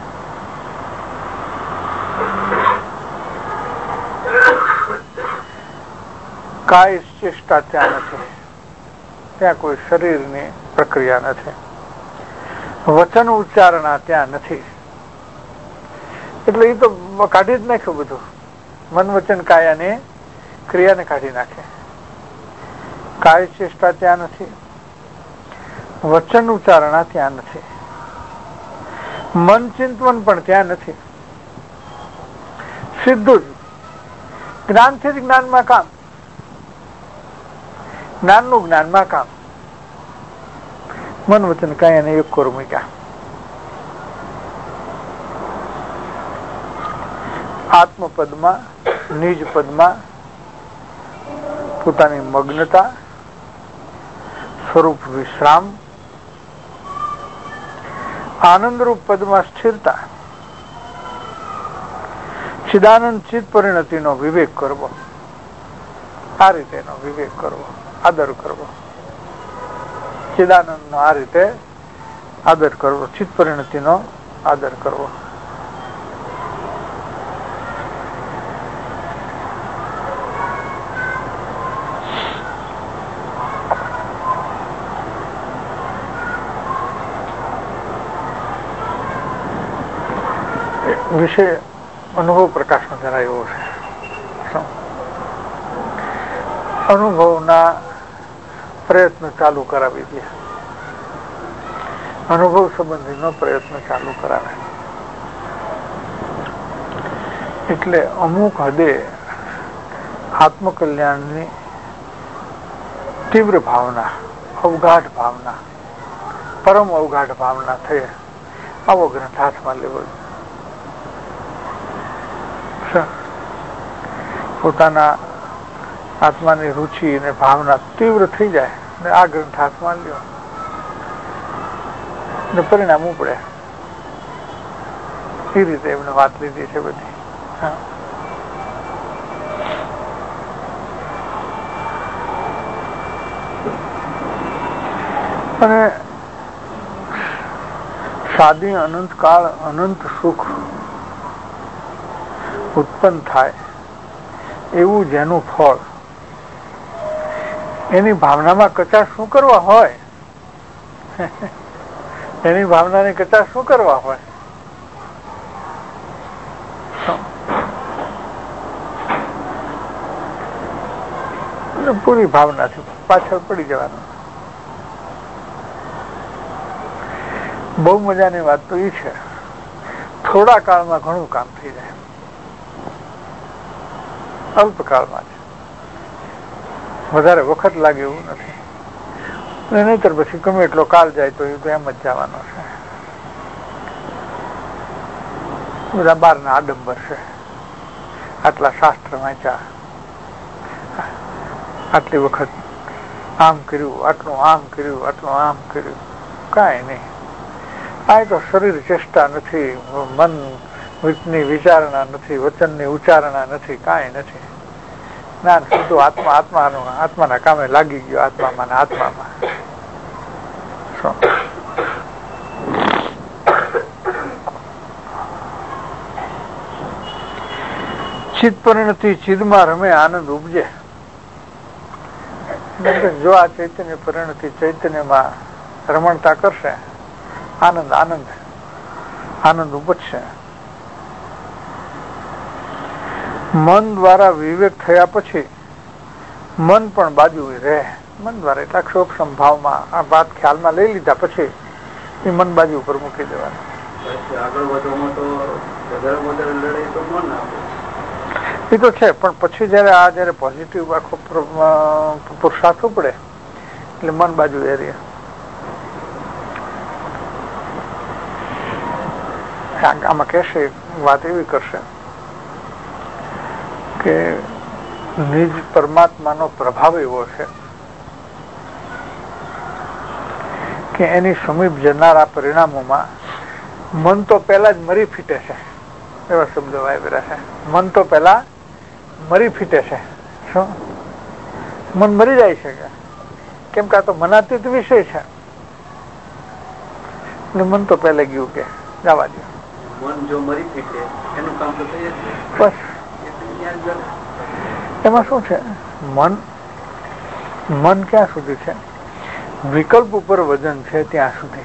કાય ચેષ્ટા ત્યાં નથી, ત્યાં કોઈ શરીરની પ્રક્રિયા નથી. વચન ઉચ્ચારણા ત્યાં નથી. એટલે એ તો કાઢી જ નાખ્યું બધું. મન વચન કાયાને ક્રિયાને કાઢી નાખે. કાય ચેષ્ટા ત્યાં નથી, વચન ઉચ્ચારણા ત્યાં નથી, મન ચિંતવન પણ ત્યાં નથી. સીધું જ જ્ઞાનથી જ જ્ઞાનમાં કામ, જ્ઞાનનું જ્ઞાનમાં કામ. મન વચન કાયાને એક કોર મૂક્યા. આત્મપદમાં, નિજ પદમાં પોતાની મગ્નતા, સ્વરૂપ વિશ્રામ, આનંદરૂપ પદમાં સ્થિરતા, ચિદાનંદ ચિત્ત પરિણતિનો વિવેક કરવો. આ રીતે એનો વિવેક કરવો, આદર કરવો. ચિદાનંદ નો આ રીતે આદર કરવો, ચિત્ત પરિણતિનો આદર કરવો. વિશે અનુભવ પ્રકાશનો જરા એવો છે. અનુભવના પ્રયત્ન ચાલુ કરાવી દે, અનુભવ સંબંધીનો પ્રયત્ન ચાલુ કરાવે. એટલે અમુક હદે આત્મકલ્યાણની તીવ્ર ભાવના, અવગાઢ ભાવના, પરમ અવગાઢ ભાવના થઈ આવો ગ્રંથ હાથમાં લેવો. પોતાના આત્માની રુચિ અને ભાવના તીવ્ર થઈ જાય ને આ ગ્રંથ હાથમાં લ્યો ને પરિણામ ઉપડે. એ રીતે એમને વાત લીધી છે બધી. અને સાદી અનંત કાળ અનંત સુખ ઉત્પન્ન થાય એવું જેનું ફળ, એની ભાવનામાં કચાશ શું કરવા હોય? એની ભાવનાની કચાશ શું કરવા હોય? પૂરી ભાવનાથી પાછળ પડી જવાનું. બહુ મજાની વાત તો એ છે, થોડા કાળમાં ઘણું કામ થઈ જાય, અલ્પકાળમાં છે. વધારે વખત લાગે એવું નથી. નહીતર પછી ગમે એટલો કાળ જાય તો એ તો એમ જ જવાનો છે. બધા બારના આડંબર છે. આટલા શાસ્ત્ર વાંચ્યા, આટલી વખત આમ કર્યું, આટલું આમ કર્યું, આટલું આમ કર્યું, કાંઈ નહીં. આ તો શરીર ચેષ્ટા નથી, મન ની વિચારણા નથી, વચનની ઉચ્ચારણા નથી, કાંઈ નથી. જ્ઞાન સીધું આત્મા આત્માનું આત્માના કામે લાગી ગયો, આત્મામાં આત્મામાં. ચિત્ત પરિણતિ ચિદમાં રમે આનંદ ઉપજે. જો આ ચૈતન્ય પરિણતિ ચૈતન્યમાં રમણતા કરશે, આનંદ આનંદ આનંદ ઉપજશે. મન દ્વારા વિવેક થયા પછી મન પણ બાજુ રહે મન દ્વારા એટલે ક્ષોભ ભાવમાં આ વાત ખ્યાલમાં લઈ લીધા પછી એ મન બાજુ ઉપર મૂકી દેવાનું. આગળ વધવામાં તો વધારે વધારે લડાઈ તો મન આપે એ તો છે, પણ પછી જયારે આ જયારે પોઝિટિવ આખો પુરુષાર્થ ઉપડે એટલે મન બાજુ એ રહે. આમાં કહેશે વાત એવી કરશે કે નિજ પરમાત્માનો પ્રભાવ એવો છે કે એની સમીપ જનારા પરિણામોમાં મન તો પેલા જ મરી ફીટે છે, એવા શબ્દો વાપર્યા છે. મન તો પેલા મરી ફીટે છે. શું મન મરી જાય છે? કેમ કે આ તો મનાતીત વિષય છે. મન તો પહેલે ગયું કે જવા દો. મન જો મરી ફીટે એનું કામ તો થઈ જ બસ. એમાં શું છે? મન મન ક્યાં સુધી છે? વિકલ્પ ઉપર વજન છે ત્યાં સુધી.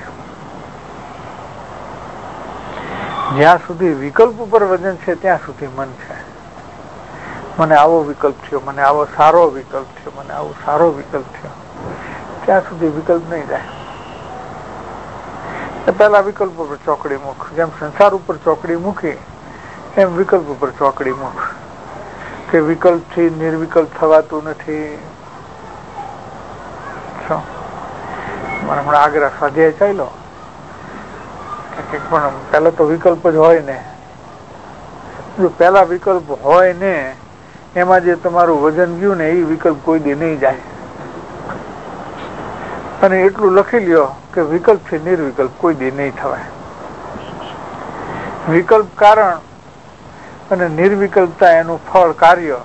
જ્યાં સુધી વિકલ્પ ઉપર વજન છે ત્યાં સુધી મન છે. મને આવો વિકલ્પ થયો, મને આવો સારો વિકલ્પ થયો, મને આવો સારો વિકલ્પ થયો, ત્યાં સુધી વિકલ્પ નહીં જાય. પેલા વિકલ્પ ઉપર ચોકડી મૂક. જેમ સંસાર ઉપર ચોકડી મૂકી એમ વિકલ્પ ઉપર ચોકડી મૂક કે વિકલ્પ થી નિર્વિકલ્પ થવાતું નથી. મને હમણાં આગ્રહ સ્વાધ્યાય ચાલ્યો પણ પેલા તો વિકલ્પ જ હોય ને. જો પેલા વિકલ્પ હોય ને એમાં જે તમારું વજન ગયું ને એ વિકલ્પ કોઈ દી નહીં જાય. અને એટલું લખી લ્યો કે વિકલ્પ થી નિર્વિકલ્પ કોઈ દી નહીં થવાય. વિકલ્પ કારણ અને નિર્વિકલ્પતા એનું ફળ કાર્ય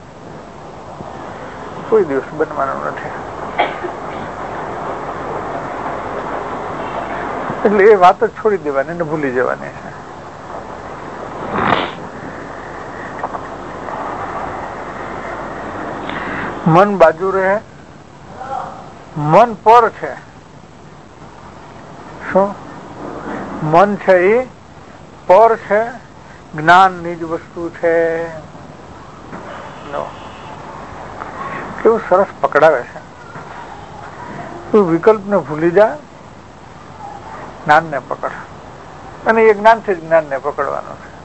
કોઈ દિવસ બનવાનું નથી. એટલે એ વાત જ છોડી દેવાની ને ભૂલી જવાની છે. મન બાજુ રહે, મન પર છે. શું મન છે એ પર છે, જ્ઞાન ની જ વસ્તુ છે. કેવું સરસ પકડાવે છે. તું વિકલ્પ ને ભૂલી જા, જ્ઞાન ને પકડ. અને એ જ્ઞાન થી જ જ્ઞાન ને પકડવાનું છે.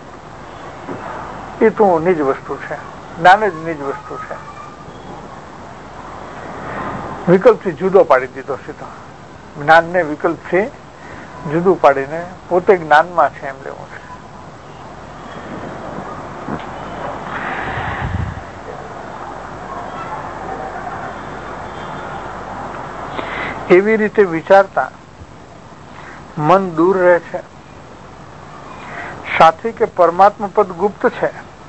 એ તું નિજ વસ્તુ છે, જ્ઞાન જ નિજ વસ્તુ છે. વિકલ્પ થી જુદો પાડી દીધો સીધો. જ્ઞાન ને વિકલ્પ થી જુદું પાડીને પોતે જ્ઞાનમાં છે એમ લેવું છે. એવી રીતે વિચારતા મન દૂર રહે છે. સાથી કે પરમાત્મા પદ ગુપ્ત છે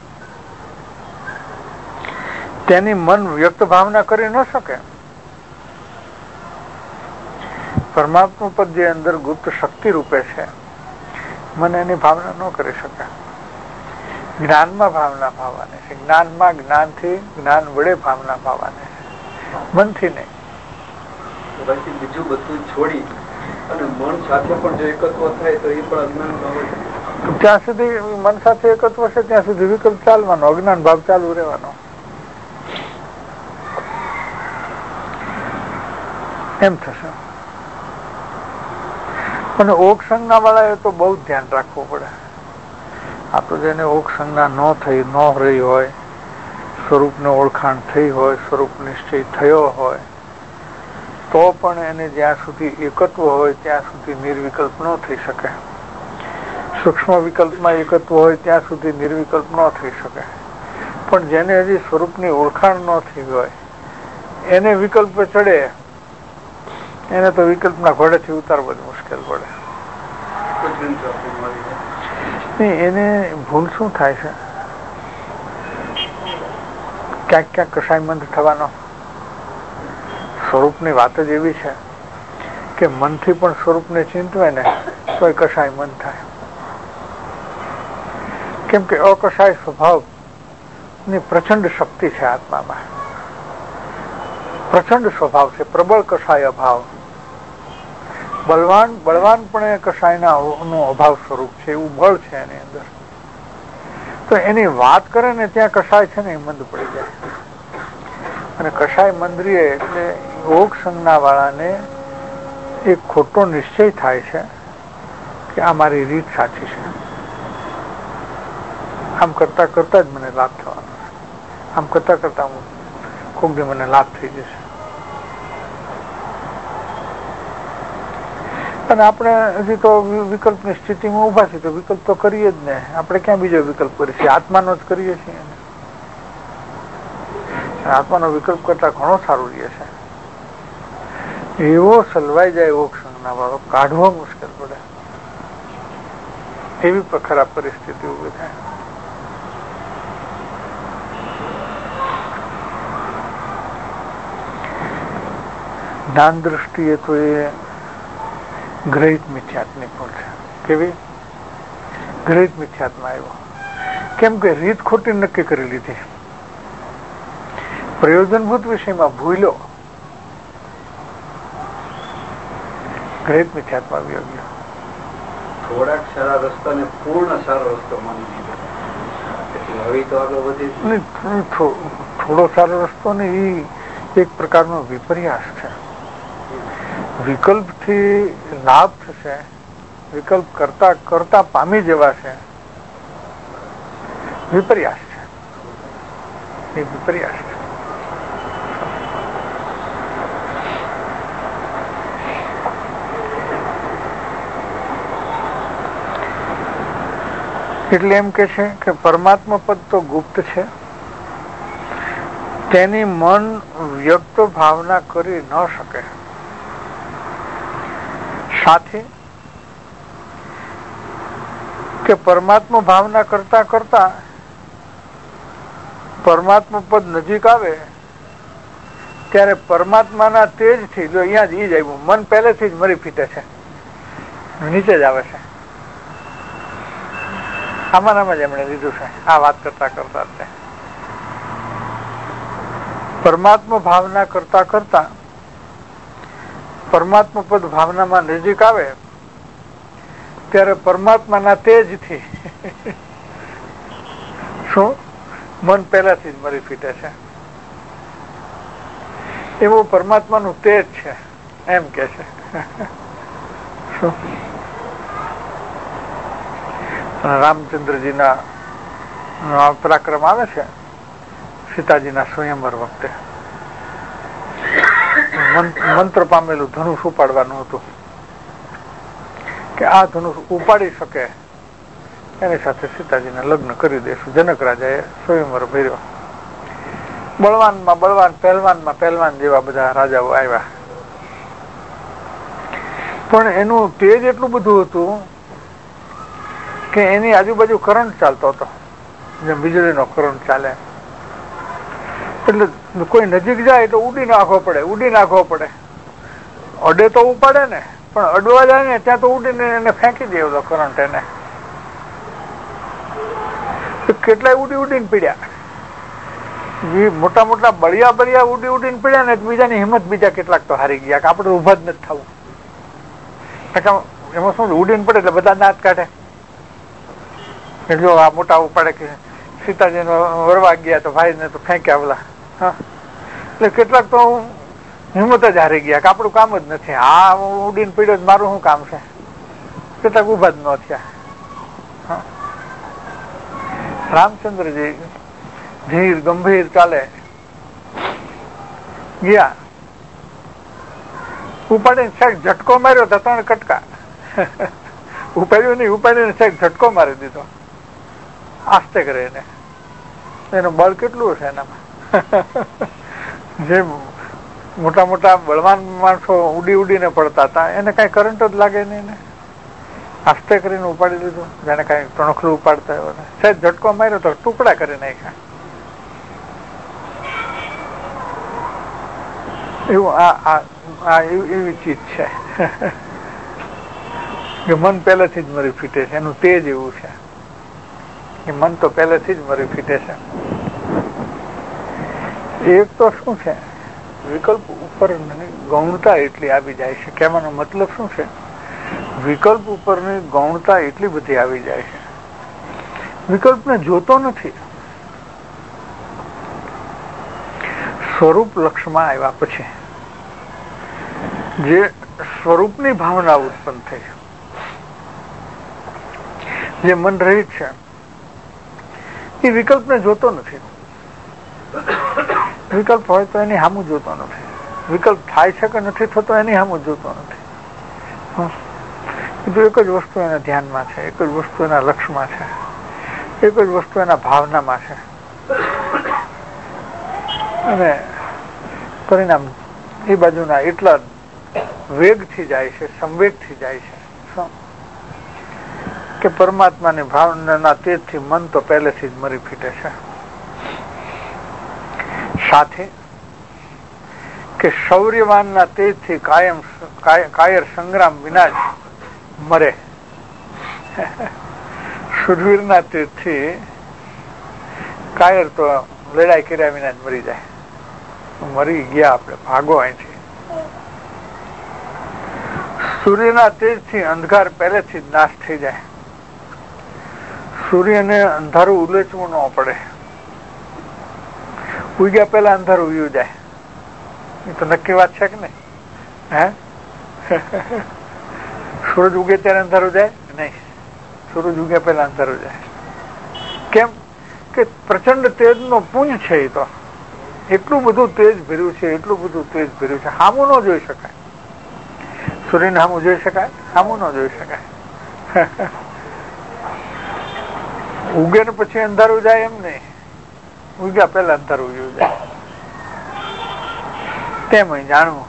તેની મન વ્યક્ત ભાવના કરી ન શકે. પરમાત્મા પદ જે અંદર ગુપ્ત શક્તિ રૂપે છે મને એની ભાવના ન કરી શકે. જ્ઞાનમાં ભાવના ભાવવાની છે. જ્ઞાનમાં જ્ઞાનથી જ્ઞાન વડે ભાવના ભાવવાની છે, મનથી નહીં. બીજું બધું છોડી અને મન સાથે પણ જો એકત્વ થાય તો એ પણ અજ્ઞાન ભાવ. ત્યાં સુધી મન સાથે એકત્વ છે ત્યાં સુધી વિકલ્પ ચાલવાનો, અજ્ઞાન ભાવ ચાલુ રહેવાનો. એમ થશે. અને ઓક સંજ્ઞા વાળા તો બહુ ધ્યાન રાખવું પડે. આ તો જેને ઓક સંજ્ઞા ન થઈ ન રહી હોય, સ્વરૂપને ઓળખાણ થઈ હોય, સ્વરૂપ નિશ્ચય થયો હોય, તો પણ એને જ્યાં સુધી એકત્વ હોય ત્યાં સુધી નિર્વિકલ્પ ન થઈ શકે. સૂક્ષ્મ વિકલ્પમાં એકત્વ હોય ત્યાં સુધી નિર્વિકલ્પ ન થઈ શકે. પણ જેને હજી સ્વરૂપની ઓળખાણ ન થઈ હોય એને વિકલ્પ ચડે, એને તો વિકલ્પના ઘોડેથી ઉતારવું જ મુશ્કેલ પડે. એને ભૂલ શું થાય છે? ક્યાંક ક્યાંક કસાયમંદ થવાનો. સ્વરૂપની વાત જ એવી છે કે મનથી પણ સ્વરૂપને ચિંતવે ને તો એ કસાય મન થાય. કેમ કે અકસાય સ્વભાવ ની પ્રચંડ શક્તિ છે આત્મામાં. પ્રચંડ સ્વભાવ છે, પ્રબળ કસાય અભાવ. બળવાન બળવાન પણ એ કસાયના નું અભાવ સ્વરૂપ છે, એવું બળ છે એની અંદર. તો એની વાત કરે ને ત્યાં કસાય છે ને એ મંદ પડી જાય. અને કસાય મંદરીએ એટલે યોગ સંજ્ઞા વાળાને એક ખોટો નિશ્ચય થાય છે કે આ મારી રીત સાચી છે, આમ કરતા કરતા જ મને લાભ થવાનો છે, આમ કરતા કરતા હું ખૂબ જ મને લાભ થઈ જશે. અને આપણે હજી તો વિકલ્પની સ્થિતિમાં ઉભા છીએ તો વિકલ્પ તો કરીએ જ ને. આપણે ક્યાં બીજો વિકલ્પ કરીએ છીએ? આત્માનો જ કરીએ છીએ. આત્માનો વિકલ્પ કરતા ઘણો સારું રહે છે. એવો સલવાઈ જાય યોગ સંજ્ઞા વાળો, કાઢવો મુશ્કેલ પડે એવી ખરાબ પરિસ્થિતિ ઉભી થાય. જ્ઞાન દ્રષ્ટિએ તો એ ગ્રહિત મિથ્યાત્મિક પણ છે. કેવી? ગ્રહિત મિથ્યાત્મા આવ્યો. કેમ કે રીત ખોટી નક્કી કરી લીધી, પ્રયોજનભૂત વિષયમાં ભૂલો, ગ્રહિત મિથ્યાત્મા આવી ગયો. થોડાક સારા રસ્તાને પૂર્ણ સારો રસ્તો માની લીધો. હવે તો આગળ વધી થોડો સારો રસ્તો ને એ એક પ્રકારનો વિપર્યાસ છે. વિકલ્પ થી લાભ થશે, વિકલ્પ કરતા કરતા પામી જવાશે, વિપર્યાસ છે. એ વિપર્યાસ છે. એટલે એમ કે છે કે પરમાત્મા પદ તો ગુપ્ત છે, તેની મન વ્યક્ત ભાવના કરી ન શકે. સાથે કે પરમાત્મા ભાવના કરતા કરતા પરમાત્મા પદ નજીક આવે ત્યારે પરમાત્માના તેજથી, જો અહીંયા જ ઈ જ આવ્યું, મન પહેલેથી જ મરી ફીટે છે, નીચે જ આવે છે. આમાં નામ જ એમણે લીધું છે આ વાત કરતા કરતા. પરમાત્મા ભાવના કરતા કરતા પરમાત્મા પદ ભાવનામાં નજીક આવે ત્યારે પરમાત્માના તેજથી શું મન પહેલાથી જ મરી ફીટે છે. એવું પરમાત્માનું તેજ છે એમ કે છે. શું રામચંદ્રજીના પરાક્રમ આવે છે સીતાજીના સ્વયંવર વખતે, મંત્ર પામેલું ધનુષ ઉપાડવાનું હતું કે આ ધનુષ ઉપાડી શકે એની સાથે સીતાજીને લગ્ન કરી દેશું. જનક રાજાએ સ્વયંવર ભર્યો. બળવાનમાં બળવાન, પહેલવાનમાં પહેલવાન જેવા બધા રાજાઓ આવ્યા, પણ એનું તેજ એટલું બધું હતું કે એની આજુબાજુ કરંટ ચાલતો હતો, જેમ વીજળીનો કરંટ ચાલે. એટલે કોઈ નજીક જાય તો ઉડી નાખવો પડે, ઉડી નાખવો પડે. અડે તો ઉપાડે ને, પણ અડવા જાય ને ત્યાં તો ઉડીને એને ફેંકી દે ઓલો કરંટ એને. કેટલાય ઉડી ઉડીને પીડ્યા, મોટા મોટા બળિયા બળિયા ઉડી ઉડીને પીડ્યા ને બીજાની હિંમત બીજા કેટલાક તો હારી ગયા કે આપણે ઉભા જ નથી થવું. એમાં શું ઉડીને પડે એટલે બધા દાંત કાઢે. એટલે આ મોટા ઉપાડે કે સીતાજીનો વરવા ગયા તો ભાઈ ને તો ફેંક્યા બોલા. હા, એટલે કેટલાક તો હિંમત જ હારી ગયા કે આપણું કામ જ નથી, હા ઉડીને પીડ્યો મારું શું કામ છે. કેટલાક ઉભા જ ન થયા. રામચંદ્રજી ધીર ગંભીર ચાલે ગયા, ઉપાડીને સાહેબ ઝટકો માર્યો તો ત્રણ કટકા. ઉપાડ્યું નહીં, ઉપાડીને સાહેબ ઝટકો મારી દીધો આસ્તે કરીને. એનું બળ કેટલું હશે એનામાં. જે મોટા મોટા બળવાન માણસો ઉડી ઉડીને પડતા હતા એને કઈ કરંટ જ લાગે નહીં ને, આસ્તે કરીને ઉપાડી લીધું જેને કઈ ટણખલું ઉપાડતા હોય. સાહેબ ઝટકો માર્યો તો ટુકડા કરી નાખ્યા. એવું આ એવી ચીજ છે કે મન પહેલેથી જ મરી ફીટે છે. એનું તેજ એવું છે કે મન તો પહેલેથી જ મરી ફીટે છે. એક તો શું છે, વિકલ્પ ઉપર ગૌણતા એટલી આવી જાય છે. કહેવાનો મતલબ શું છે, વિકલ્પ ઉપરની ગૌણતા એટલી બધી આવી જાય છે, વિકલ્પને જોતો નથી. સ્વરૂપ લક્ષમાં આવ્યા પછી જે સ્વરૂપની ભાવના ઉત્પન્ન થઈ, જે મન રહિત છે, એ વિકલ્પને જોતો નથી. વિકલ્પ હોય તો એની સામું જોતો નથી. વિકલ્પ થાય છે કે નથી થતો એની સામું જોતો નથી. એ તો એક જ વસ્તુ એના ધ્યાનમાં છે, એક જ વસ્તુ એના લક્ષમાં છે, એક જ વસ્તુ એના ભાવનામાં છે. અને પરિણામ એ બાજુના એટલા વેગથી જાય છે, સંવેગથી જાય છે કે પરમાત્માની ભાવનાના તેજથી મન તો પહેલેથી જ મરી ફીટે છે. સાથે કે શૌર્યવાનના તેજથી કાયમ કાયર સંગ્રામ વિના જ મરે. શુરવીરના તેજથી કાયર તો લડાઈ કર્યા વિના જ મરી જાય. મરી ગયા આપણે, ભાગો અહીંથી. સૂર્યના તેજથી અંધકાર પહેલેથી જ નાશ થઈ જાય. સૂર્યને અંધારું ઉલેચવું ન પડે, ઉગ્યા પહેલા અંધારું ઉયું જાય. એ તો નક્કી વાત છે કે નહીં? હે સૂરજ ઉગે ત્યારે અંધારું જાય નહીં, સૂરજ ઉગ્યા પહેલા અંધારું જાય. કેમ કે પ્રચંડ તેજનો પુંજ છે. એ તો એટલું બધું તેજ ભર્યું છે, એટલું બધું તેજ ભર્યું છે, સામું ન જોઈ શકાય. સૂર્યને સામું જોઈ શકાય? સામું ન જોઈ શકાય. ઉગે ને પછી અંધારું જાય એમ નહીં, ઉગ્યા પહેલા અંધારું ઉગ્યું જાય. તેમ જાણવું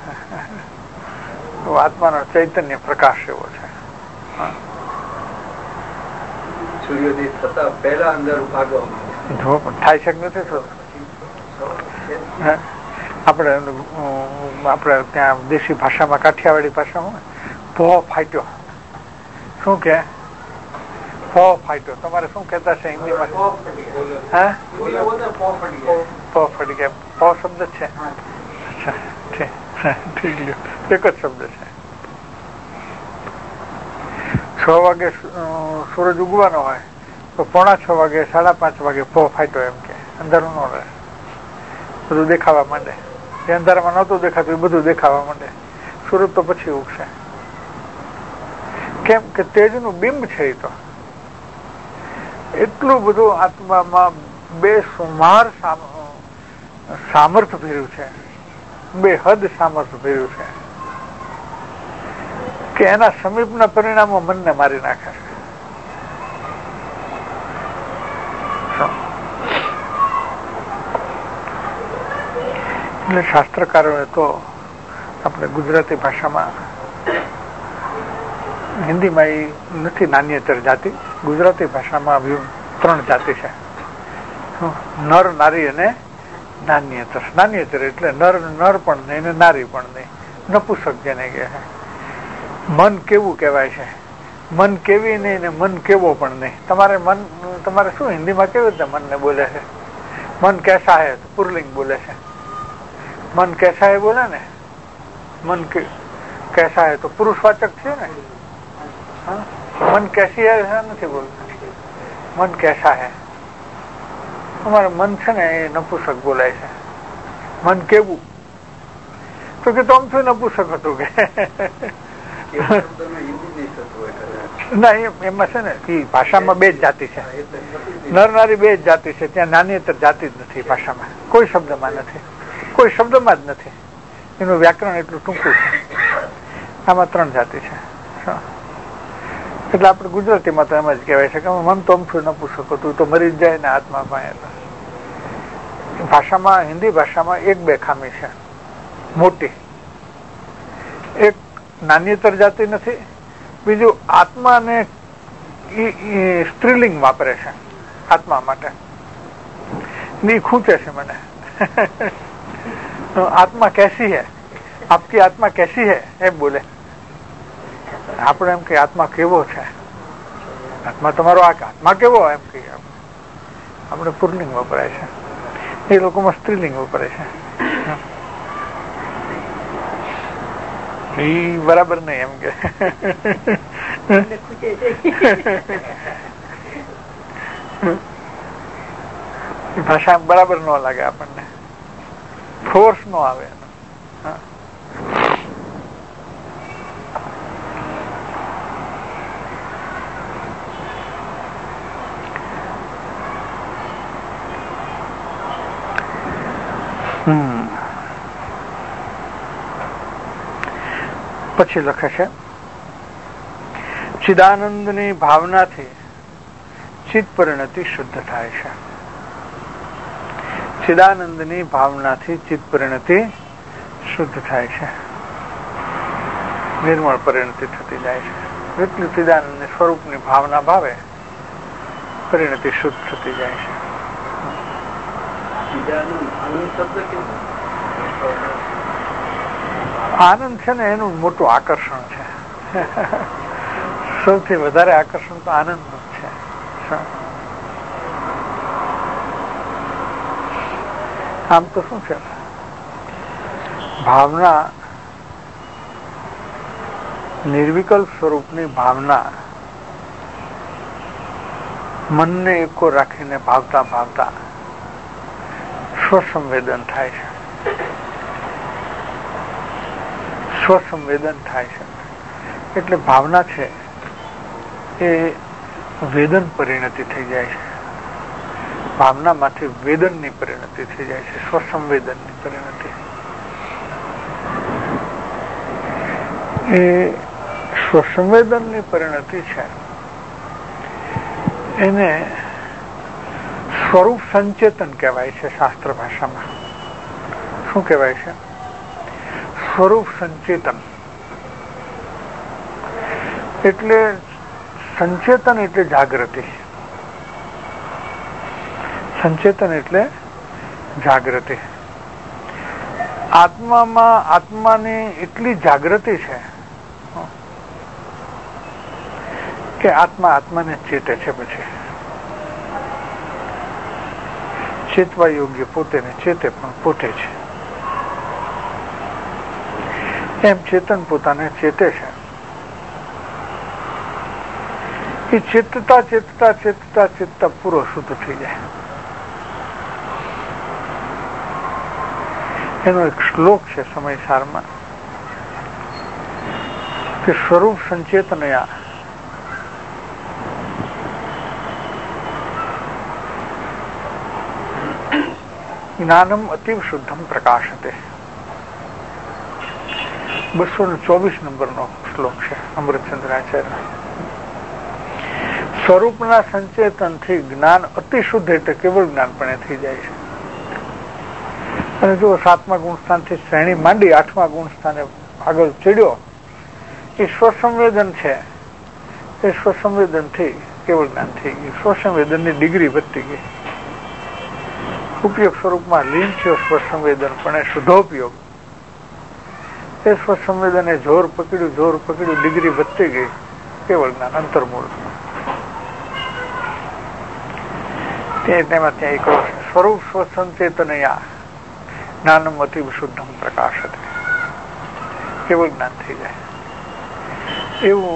આત્માનો ચૈતન્ય પ્રકાશ એવો છે. સૂર્યોદય થતા પહેલા અંધારું ભાગવામાં જો પણ થાય છે કે નથી થતું? આપણે આપણે ત્યાં દેશી ભાષામાં, કાઠિયાવાડી ભાષામાં ભો ફાટ્યો. શું કે ભો ફાટ્યો? તમારે શું કહેતા છે હિન્દીમાં? હા, ભો ફટી ગયા. ભો શબ્દ છે. ઠીક લ્યો, એક જ શબ્દ છે. છ વાગે સૂરજ ઉગવાનો હોય તો પોણા છ વાગે, સાડા પાંચ વાગે ભો ફાટ્યો એમ કે અંધારું ન રહે, બધું દેખાવા માંડે. જે અંધારામાં નહોતું દેખાતું એ બધું દેખાવા માંડે. સૂરજ તો પછી ઉગશે. કેમ કે તેજનું બિંબ છે. એ તો એટલું બધું આત્મામાં બે સુમાર સામર્થ્ય ભર્યું છે, બે હદ સામર્થ્ય ભર્યું છે કે એના સમીપના પરિણામો મનને મારી નાખે છે. એટલે શાસ્ત્રકારોએ તો આપણે ગુજરાતી ભાષામાં, હિન્દીમાં એ નથી નાન્યતર જાતિ, ગુજરાતી ભાષામાં ત્રણ જાતિ છે, નર, નારી અને નાન્યતર. નાન્યતર એટલે નર નર પણ નહીં ને નારી પણ નહીં, નપુસક જેને કહે છે. મન કેવું કહેવાય છે? મન કેવી નહીં ને મન કેવો પણ નહીં. તમારે મન, તમારે શું હિન્દીમાં કેવી રીતે મનને બોલે છે? મન કેસા હે તો પુરલિંગ બોલે છે. મન કેસા હે બોલે ને, મન કેસા હે તો પુરુષવાચક છે ને. મન કેસી હે નથી બોલતા, મન કેસા હે. તમારું મન છે ને એ નપુસક બોલાય છે. મન કેવું? તો કે તો આમ થયું નપુસક હતું કે ના, એમાં છે ને એ ભાષામાં બે જ જાતિ છે, નર નારી બે જ જાતિ છે. ત્યાં નાન્યતર જાતિ જ નથી ભાષામાં, કોઈ શબ્દમાં નથી, કોઈ શબ્દમાં જ નથી. એનું વ્યાકરણ એટલું ટૂંકું છે. આમાં ત્રણ જાતિ છે. એટલે આપણે ગુજરાતીમાં તો એમ જ કહેવાય છે કે મન તો અમથું ન પૂછો, તું તો મરી જ જાય ને આત્મા પાસે. ભાષામાં, હિન્દી ભાષામાં એક બે ખામી છે મોટી. એક નાન્યતર જાતિ નથી, બીજું આત્માને સ્ત્રીલિંગ વાપરે છે આત્મા માટે. ની ખૂંચે છે મને. આત્મા કેસી હે, આપકી આત્મા કેસી હે એમ બોલે. આપણે એમ કે આત્મા કેવો છે, આત્મા તમારો આત્મા કેવો એમ કે આપણે પુરલિંગ વપરાય છે, એ લોકોમાં સ્ત્રીલિંગ વપરાય છે. એ બરાબર નહીં એમ કે ભાષા બરાબર ન લાગે આપણને. ફોર્સ નો આવે. હમ પછી લખે છે ચિદાનંદની ભાવનાથી ચિત્ત પરિણતિ શુદ્ધ થાય છે. ચિદાનંદની ભાવનાથી ચિત્ત પરિણતિ શુદ્ધ થાય છે, નિર્મળ પરિણતિ થતી જાય છે. જેટલી ચિદાનંદ સ્વરૂપની ભાવના ભાવે પરિણતિ શુદ્ધ થતી જાય છે. આનંદ છે ને એનું મોટું આકર્ષણ છે. સૌથી વધારે આકર્ષણ તો આનંદ નું છે. આમ તો શું છે, ભાવના નિર્વિકલ્પ સ્વરૂપની ભાવના મનને એકો રાખીને ભાવતા ભાવતા સ્વસંવેદન થાય છે. સ્વસંવેદન થાય છે એટલે ભાવના છે એ વેદન પરિણતિ થઈ જાય છે. ભાવનામાંથી વેદનની પરિણતિ થઈ જાય છે, સ્વસંવેદનની પરિણતિ. એ સ્વસંવેદનની પરિણતિ છે એને સ્વરૂપ સંચેતન કહેવાય છે શાસ્ત્ર ભાષામાં. શું કહેવાય છે? સ્વરૂપ સંચેતન. એટલે સંચેતન એટલે જાગૃતિ. સંચેતન એટલે જાગૃતિ. આત્મામાં આત્માની એટલી જાગૃતિ છે કે આત્મા આત્માને ચેતે છે. પછી ચેતવા યોગ્ય પોતે ને ચેતે પણ પોતે છે. એમ ચેતન પોતાને ચેતે છે. એ ચેતતા ચેતતા ચેતતા ચેતતા પૂરો શુદ્ધ થઈ જાય. એનો એક શ્લોક છે સમયસારમાં કે સ્વરૂપ સંચેતનયા જ્ઞાનમ અતિવ શુદ્ધમ પ્રકાશતે. બસો ને ચોવીસ નંબરનો શ્લોક છે અમૃતચંદ્રાચાર્ય. સ્વરૂપના સંચેતન થી જ્ઞાન અતિ શુદ્ધ એટલે કેવળ જ્ઞાનપણે થઈ જાય છે. અને જો સાતમા ગુણસ્થાન થી શ્રેણી માંડી આઠમા ગુણસ્થાને આગળ ચડ્યો એ સ્વસંવેદન છે. એ સ્વસંવેદન થી કેવળ જ્ઞાન થઈ ગયું. સ્વસંવેદન ની ડિગ્રી વધતી ગઈ. ઉપયોગ સ્વરૂપમાં લીન થયો સ્વસંવેદન પણ એ શુદ્ધોપયોગ. એ સ્વસંવેદન એ જોર પકડ્યું જોર પકડ્યું ડિગ્રી વધતી ગઈ. કેવળ જ્ઞાન અંતર્મૂળ. તેમાં ત્યાં એક સ્વરૂપ સ્વસંચેતનયા જ્ઞાનમ અતિવ શુદ્ધમ પ્રકાશતે. કેવળ જ્ઞાન થઈ જાય. એવું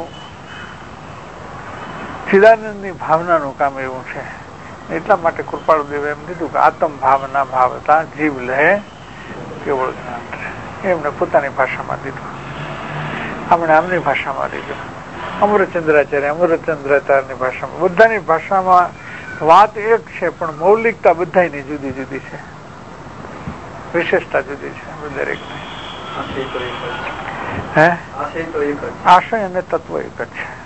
ચિદાનંદની ભાવનાનું કામ એવું છે. એટલા માટે કૃપાળુદેવે એમ કીધું કે આત્મ ભાવના ભાવતા જીવ લે કેવળ જ્ઞાન. એમને પોતાની ભાષામાં દીધું, આપણે આમની ભાષામાં દીધું. અમરચંદ્રાચાર્ય અમરચંદ્રાચાર્યની ભાષામાં. બધાની ભાષામાં વાત એક છે પણ મૌલિકતા બધાની જુદી જુદી છે, વિશેષતા જુદી છે દરેક. હે આશય અને તત્વ એક જ છે.